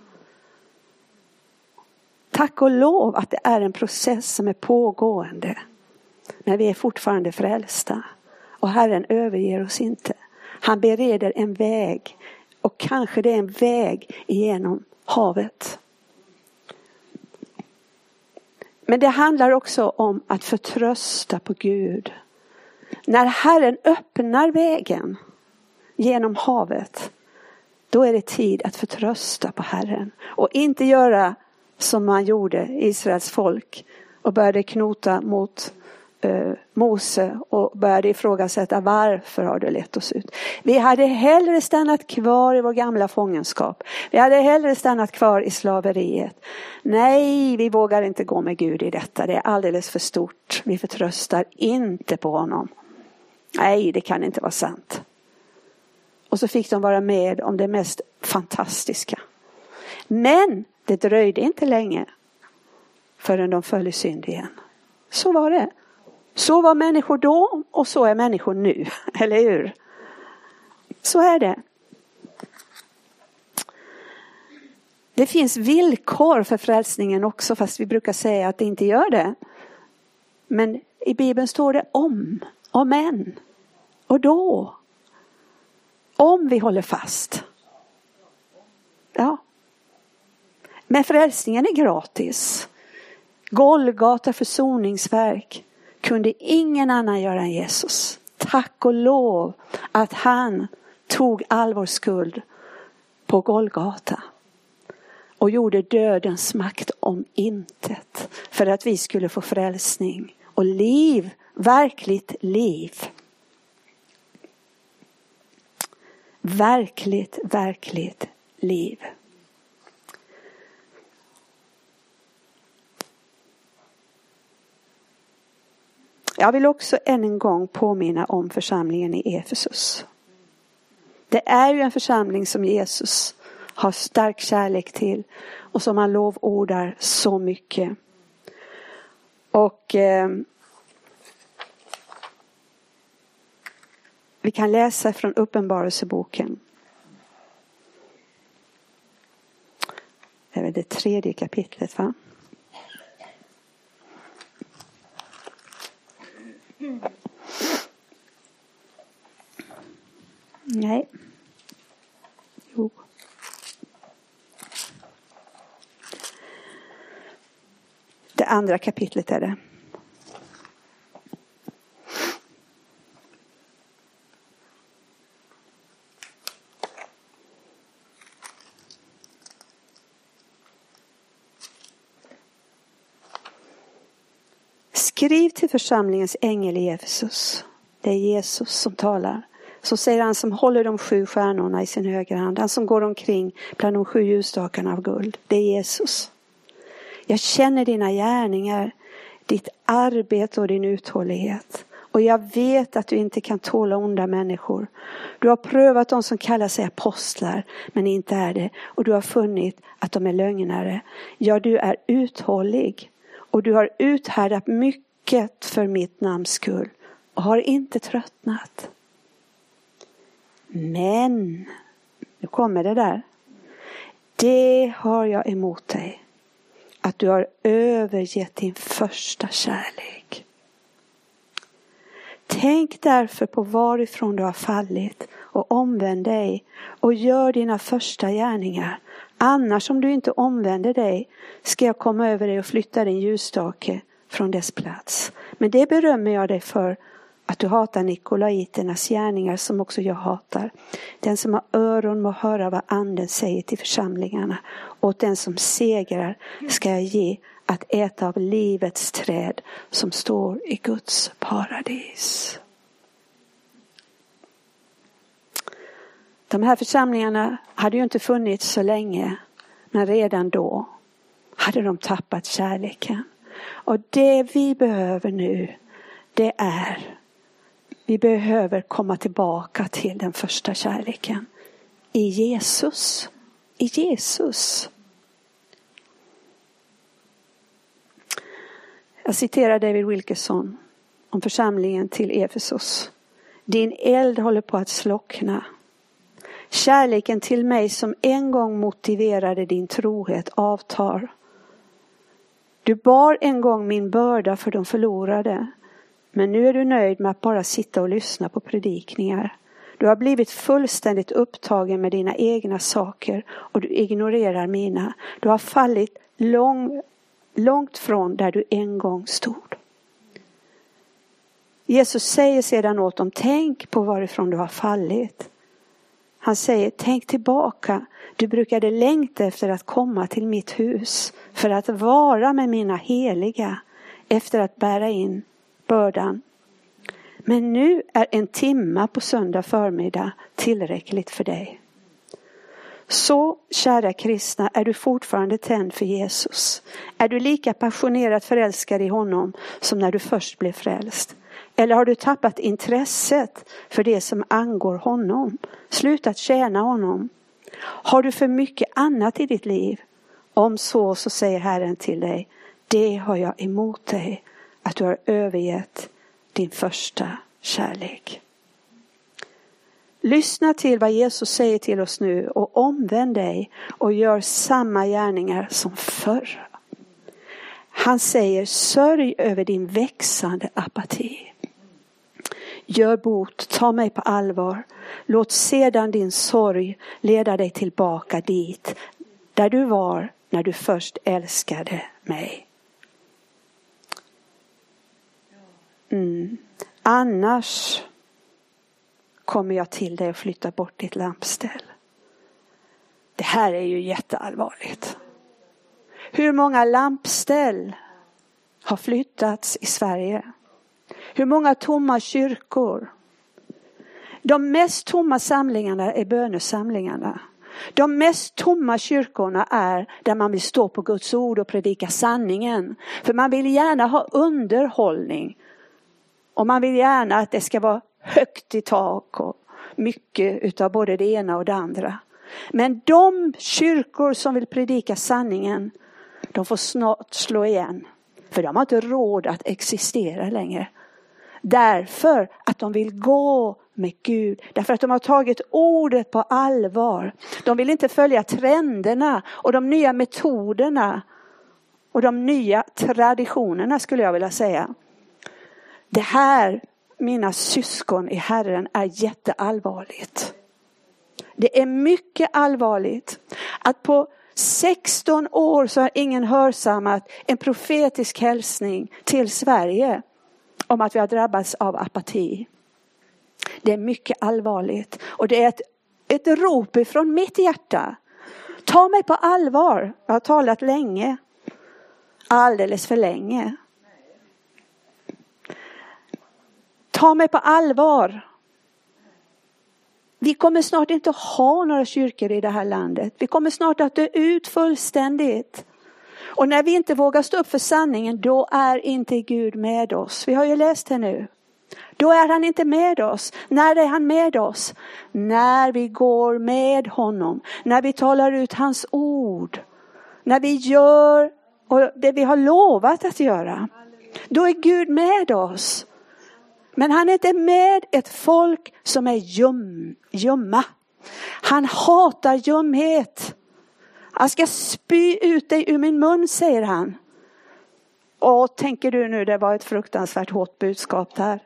Tack och lov att det är en process som är pågående. Men vi är fortfarande frälsta. Och Herren överger oss inte. Han bereder en väg. Och kanske det är en väg genom havet. Men det handlar också om att förtrösta på Gud. När Herren öppnar vägen genom havet, då är det tid att förtrösta på Herren. Och inte göra som man gjorde Israels folk och började knota mot Mose och började ifrågasätta varför har du lett oss ut. Vi hade hellre stannat kvar i vår gamla fångenskap. Vi hade hellre stannat kvar i slaveriet. Nej, vi vågar inte gå med Gud i detta. Det är alldeles för stort. Vi förtröstar inte på honom. Nej, det kan inte vara sant. Och så fick de vara med om det mest fantastiska. Men det dröjde inte länge förrän de föll i synd igen. Så var det. Så var människor då och så är människor nu. Eller hur? Så är det. Det finns villkor för frälsningen också, fast vi brukar säga att det inte gör det. Men i Bibeln står det om än, och då. Om vi håller fast. Ja. Men frälsningen är gratis. Golgata försoningsverk kunde ingen annan göra än Jesus. Tack och lov att han tog all vår skuld på Golgata. Och gjorde dödens makt om intet. För att vi skulle få frälsning och liv. Verkligt liv. Verkligt liv. Jag vill också än en gång påminna om församlingen i Efesus. Det är ju en församling som Jesus har stark kärlek till och som han lovordar så mycket. Och vi kan läsa från Uppenbarelseboken. Det är väl det 3:e kapitlet, va? Nej. Jo. Det 2:a kapitlet är det. Skriv till församlingens ängel i Efesus. Det är Jesus som talar. Så säger han som håller de 7 stjärnorna i sin högra hand. Han som går omkring bland de 7 ljusstakarna av guld. Det är Jesus. Jag känner dina gärningar, ditt arbete och din uthållighet. Och jag vet att du inte kan tåla onda människor. Du har prövat de som kallar sig apostlar, men inte är det. Och du har funnit att de är lögnare. Ja, du är uthållig. Och du har uthärdat mycket för mitt namns skull. Och har inte tröttnat. Men, nu kommer det där. Det har jag emot dig. Att du har övergett din första kärlek. Tänk därför på varifrån du har fallit. Och omvänd dig. Och gör dina första gärningar. Annars om du inte omvänder dig ska jag komma över dig och flytta din ljusstake från dess plats. Men det berömmer jag dig för att du hatar nikolaiternas gärningar som också jag hatar. Den som har öron må höra vad anden säger till församlingarna. Och den som segrar ska jag ge att äta av livets träd som står i Guds paradis. De här församlingarna hade ju inte funnits så länge. Men redan då hade de tappat kärleken. Och det vi behöver nu, det är, vi behöver komma tillbaka till den första kärleken. I Jesus. I Jesus. Jag citerar David Wilkerson om församlingen till Efesos. Din eld håller på att slockna. Kärleken till mig som en gång motiverade din trohet avtar. Du bar en gång min börda för de förlorade. Men nu är du nöjd med att bara sitta och lyssna på predikningar. Du har blivit fullständigt upptagen med dina egna saker och du ignorerar mina. Du har fallit långt från där du en gång stod. Jesus säger sedan åt dem, tänk på varifrån du har fallit. Han säger, tänk tillbaka. Du brukade längta efter att komma till mitt hus. För att vara med mina heliga. Efter att bära in bördan. Men nu är en timma på söndag förmiddag tillräckligt för dig. Så, kära kristna, är du fortfarande tänd för Jesus. Är du lika passionerat förälskad i honom som när du först blev frälst? Eller har du tappat intresset för det som angår honom? Slutat tjäna honom? Har du för mycket annat i ditt liv? Om så säger Herren till dig. Det har jag emot dig. Att du har övergett din första kärlek. Lyssna till vad Jesus säger till oss nu och omvänd dig och gör samma gärningar som förr. Han säger, sörj över din växande apati. Gör bot, ta mig på allvar. Låt sedan din sorg leda dig tillbaka dit där du var när du först älskade mig. Annars kommer jag till dig och flyttar bort ditt lampställ. Det här är ju jätteallvarligt. Hur många lampställ har flyttats i Sverige? Hur många tomma kyrkor? De mest tomma samlingarna är bönesamlingarna. De mest tomma kyrkorna är där man vill stå på Guds ord och predika sanningen. För man vill gärna ha underhållning. Och man vill gärna att det ska vara högt i tak och mycket utav både det ena och det andra. Men de kyrkor som vill predika sanningen, de får snart slå igen. För de har inte råd att existera längre. Därför att de vill gå med Gud. Därför att de har tagit ordet på allvar. De vill inte följa trenderna och de nya metoderna. Och de nya traditionerna skulle jag vilja säga. Det här, mina syskon i Herren, är jätteallvarligt. Det är mycket allvarligt att på 16 år så har ingen hörsammat en profetisk hälsning till Sverige om att vi har drabbats av apati. Det är mycket allvarligt. Och det är ett rop ifrån mitt hjärta. Ta mig på allvar. Jag har talat länge. Alldeles för länge. Ta mig på allvar. Vi kommer snart inte ha några kyrkor i det här landet. Vi kommer snart att dö ut fullständigt. Och när vi inte vågar stå upp för sanningen, då är inte Gud med oss. Vi har ju läst det nu. Då är han inte med oss. När är han med oss? När vi går med honom. När vi talar ut hans ord. När vi gör det vi har lovat att göra. Då är Gud med oss. Men han är inte med ett folk som är ljumma. Han hatar ljumhet. Jag ska spy ut dig ur min mun, säger han. Och tänker du nu, det var ett fruktansvärt hårt budskap där.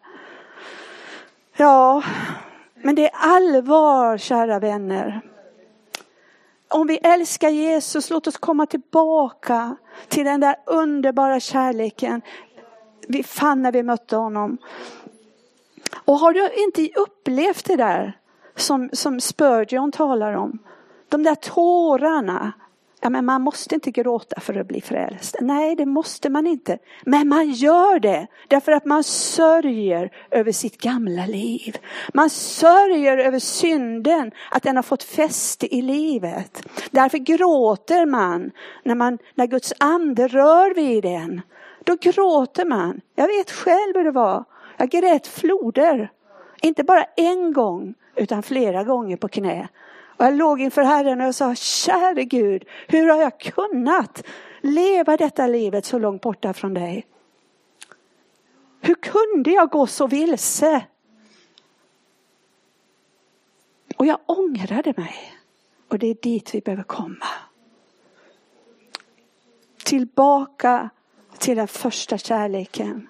Ja, men det är allvar, kära vänner. Om vi älskar Jesus, låt oss komma tillbaka till den där underbara kärleken vi fann när vi mötte honom. Och har du inte upplevt det där som Spurgeon talar om? De där tårarna. Ja, men man måste inte gråta för att bli frälst. Nej, det måste man inte. Men man gör det därför att man sörjer över sitt gamla liv. Man sörjer över synden, att den har fått fäste i livet. Därför gråter man när Guds ande rör vid en. Då gråter man. Jag vet själv hur det var. Jag grät floder. Inte bara en gång utan flera gånger på knä. Och jag låg inför Herren och jag sa, käre Gud, hur har jag kunnat leva detta livet så långt borta från dig? Hur kunde jag gå så vilse? Och jag ångrade mig. Och det är dit vi behöver komma. Tillbaka till den första kärleken.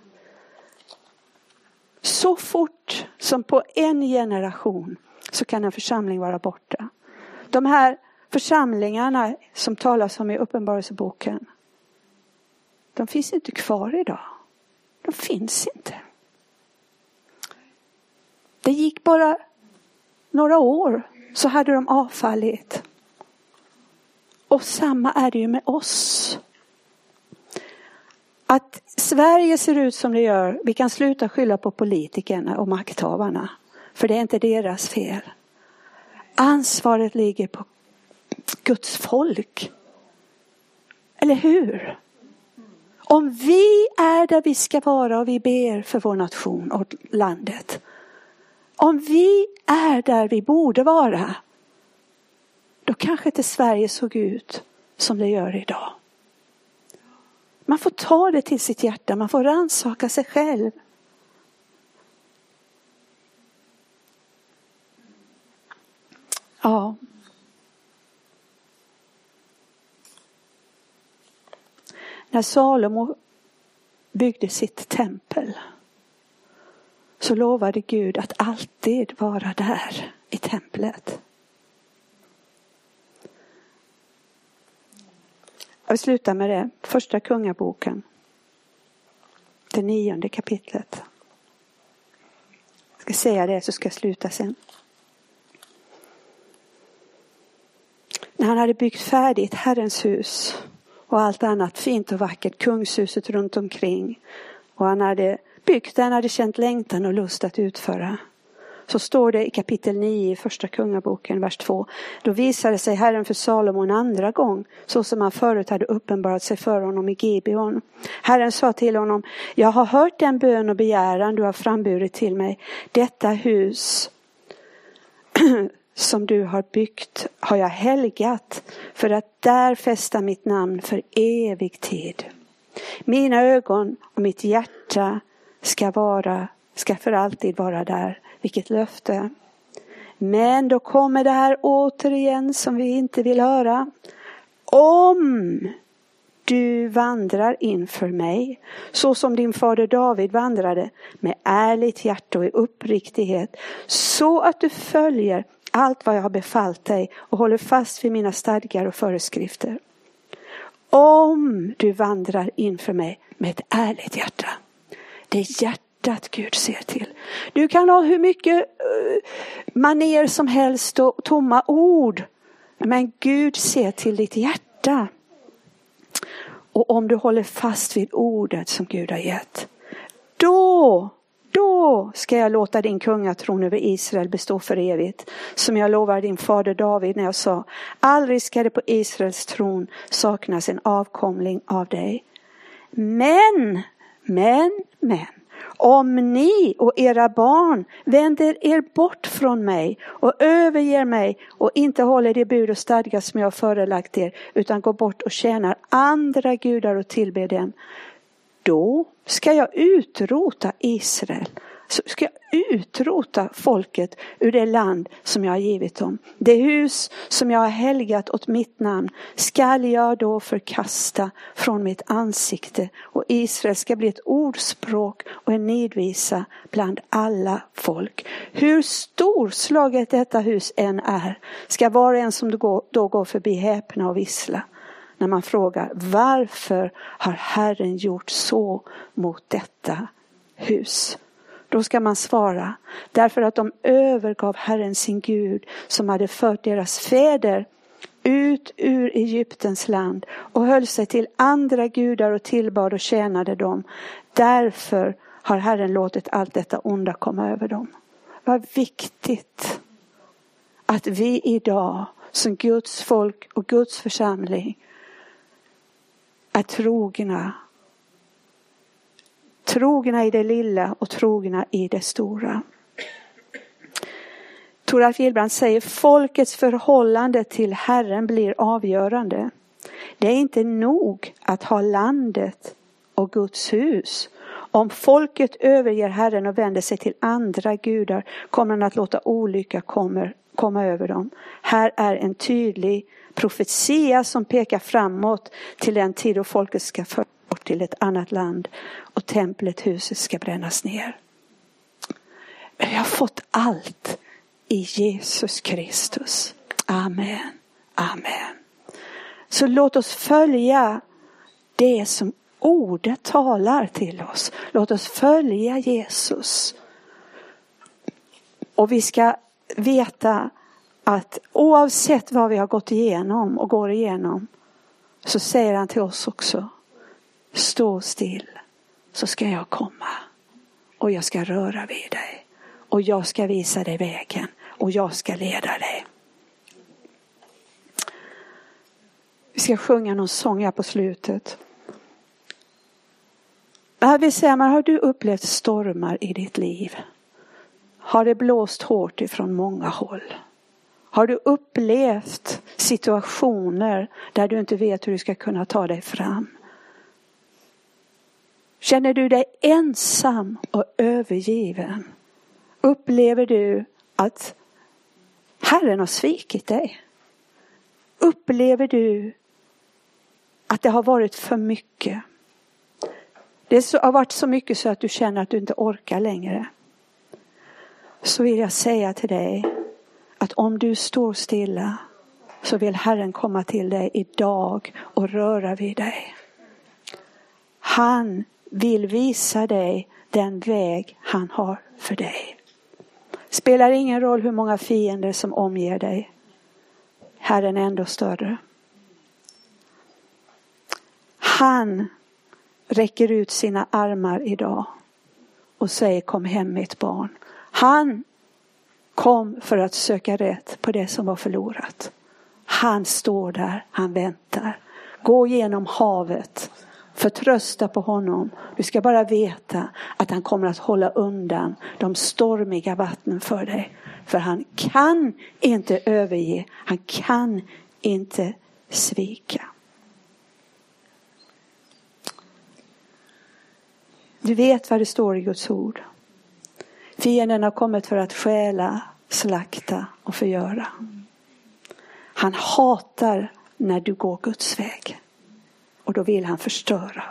Så fort som på en generation så kan en församling vara borta. De här församlingarna som talas om i Uppenbarelseboken, de finns inte kvar idag. De finns inte. Det gick bara några år så hade de avfallit. Och samma är det ju med oss. Att Sverige ser ut som det gör, vi kan sluta skylla på politikerna och makthavarna. För det är inte deras fel. Ansvaret ligger på Guds folk. Eller hur? Om vi är där vi ska vara och vi ber för vår nation och landet. Om vi är där vi borde vara. Då kanske inte Sverige såg ut som det gör idag. Man får ta det till sitt hjärta. Man får rannsaka sig själv. Ja. När Salomo byggde sitt tempel så lovade Gud att alltid vara där i templet. Jag vill sluta med det. Första kungaboken. Det 9:e kapitlet. Jag ska säga det så ska jag sluta sen. När han hade byggt färdigt Herrens hus och allt annat fint och vackert, kungshuset runt omkring, och han hade byggt det, han hade känt längtan och lust att utföra, så står det i kapitel 9 i första kungaboken, vers 2. Då visade sig Herren för Salomo en andra gång, så som han förut hade uppenbarat sig för honom i Gibeon. Herren sa till honom: jag har hört den bön och begäran du har framburit till mig. Detta hus som du har byggt har jag helgat för att där fästa mitt namn för evig tid. Mina ögon och mitt hjärta ska för alltid vara där. Vilket löfte. Men då kommer det här återigen som vi inte vill höra. Om du vandrar inför mig så som din fader David vandrade, med ärligt hjärta och i uppriktighet, så att du följer allt vad jag har befallt dig och håller fast vid mina stadgar och föreskrifter. Om du vandrar inför mig med ett ärligt hjärta. Det är hjärtat Gud ser till. Du kan ha hur mycket manér som helst och tomma ord. Men Gud ser till ditt hjärta. Och om du håller fast vid ordet som Gud har gett, då ska jag låta din kungatron över Israel bestå för evigt. Som jag lovar din fader David när jag sa: aldrig ska det på Israels tron saknas en avkomling av dig. Men, om ni och era barn vänder er bort från mig och överger mig och inte håller det bud och stadgar som jag har förelagt er, utan går bort och tjänar andra gudar och tillber dem, då ska jag utrota Israel. Så ska jag utrota folket ur det land som jag har givit dem. Det hus som jag har helgat åt mitt namn skall jag då förkasta från mitt ansikte. Och Israel ska bli ett ordspråk och en nidvisa bland alla folk. Hur storslaget detta hus än är, ska var och en som då går förbi häpna och vissla. När man frågar: varför har Herren gjort så mot detta hus? Då ska man svara: därför att de övergav Herren sin Gud, som hade fört deras fäder ut ur Egyptens land, och höll sig till andra gudar och tillbad och tjänade dem. Därför har Herren låtit allt detta onda komma över dem. Vad viktigt att vi idag som Guds folk och Guds församling är trogna i det lilla och trogna i det stora. Toralf Gillbrand säger: folkets förhållande till Herren blir avgörande. Det är inte nog att ha landet och Guds hus. Om folket överger Herren och vänder sig till andra gudar, kommer han att låta olycka komma över dem. Här är en tydlig profetia som pekar framåt till den tid då folket ska föras bort till ett annat land och templet, huset, ska brännas ner. Men vi har fått allt i Jesus Kristus. Amen. Amen. Så låt oss följa det som ordet talar till oss. Låt oss följa Jesus. Och vi ska veta att oavsett vad vi har gått igenom och går igenom, så säger han till oss också: stå still, så ska jag komma och jag ska röra vid dig och jag ska visa dig vägen och jag ska leda dig. Vi ska sjunga någon sång här på slutet. Här vill säga, har du upplevt stormar i ditt liv? Har det blåst hårt ifrån många håll? Har du upplevt situationer där du inte vet hur du ska kunna ta dig fram? Känner du dig ensam och övergiven? Upplever du att Herren har svikit dig? Upplever du att det har varit för mycket? Det har varit så mycket så att du känner att du inte orkar längre. Så vill jag säga till dig att om du står stilla så vill Herren komma till dig idag och röra vid dig. Han vill visa dig den väg han har för dig. Spelar ingen roll hur många fiender som omger dig. Herren är ändå större. Han räcker ut sina armar idag och säger: kom hem mitt barn. Han kom för att söka rätt på det som var förlorat. Han står där, han väntar. Gå genom havet, förtrösta på honom. Du ska bara veta att han kommer att hålla undan de stormiga vattnen för dig. För han kan inte överge, han kan inte svika. Du vet vad det står i Guds ord. Fienden har kommit för att stjäla, slakta och förgöra. Han hatar när du går Guds väg. Och då vill han förstöra.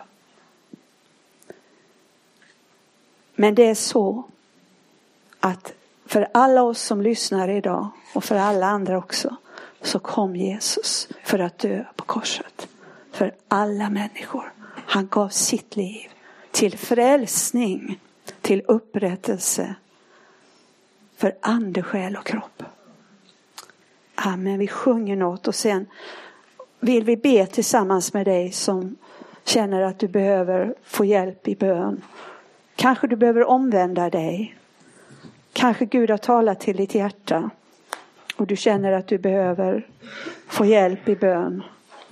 Men det är så att för alla oss som lyssnar idag och för alla andra också, så kom Jesus för att dö på korset. För alla människor. Han gav sitt liv till frälsning, till upprättelse för ande, själ och kropp. Amen. Vi sjunger något och sen vill vi be tillsammans med dig som känner att du behöver få hjälp i bön. Kanske du behöver omvända dig. Kanske Gud har talat till ditt hjärta och du känner att du behöver få hjälp i bön.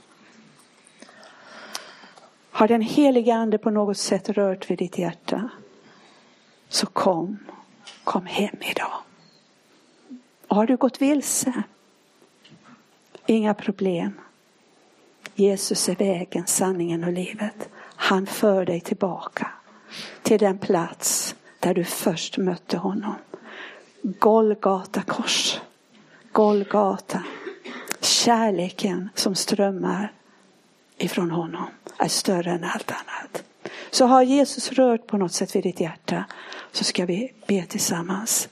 Har den heliga ande på något sätt rört vid ditt hjärta, så kom hem idag. Och har du gått vilse? Inga problem. Jesus är vägen, sanningen och livet. Han för dig tillbaka till den plats där du först mötte honom. Golgata kors. Golgata. Kärleken som strömmar ifrån honom är större än allt annat. Så har Jesus rört på något sätt vid ditt hjärta, så ska vi be tillsammans.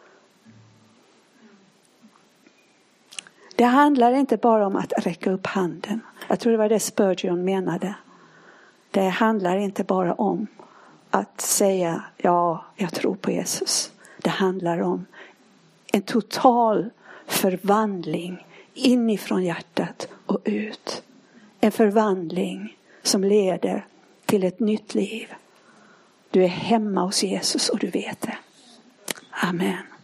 Det handlar inte bara om att räcka upp handen. Jag tror det var det Spurgeon menade. Det handlar inte bara om att säga ja, jag tror på Jesus. Det handlar om en total förvandling inifrån hjärtat och ut. En förvandling som leder till ett nytt liv. Du är hemma hos Jesus och du vet det. Amen.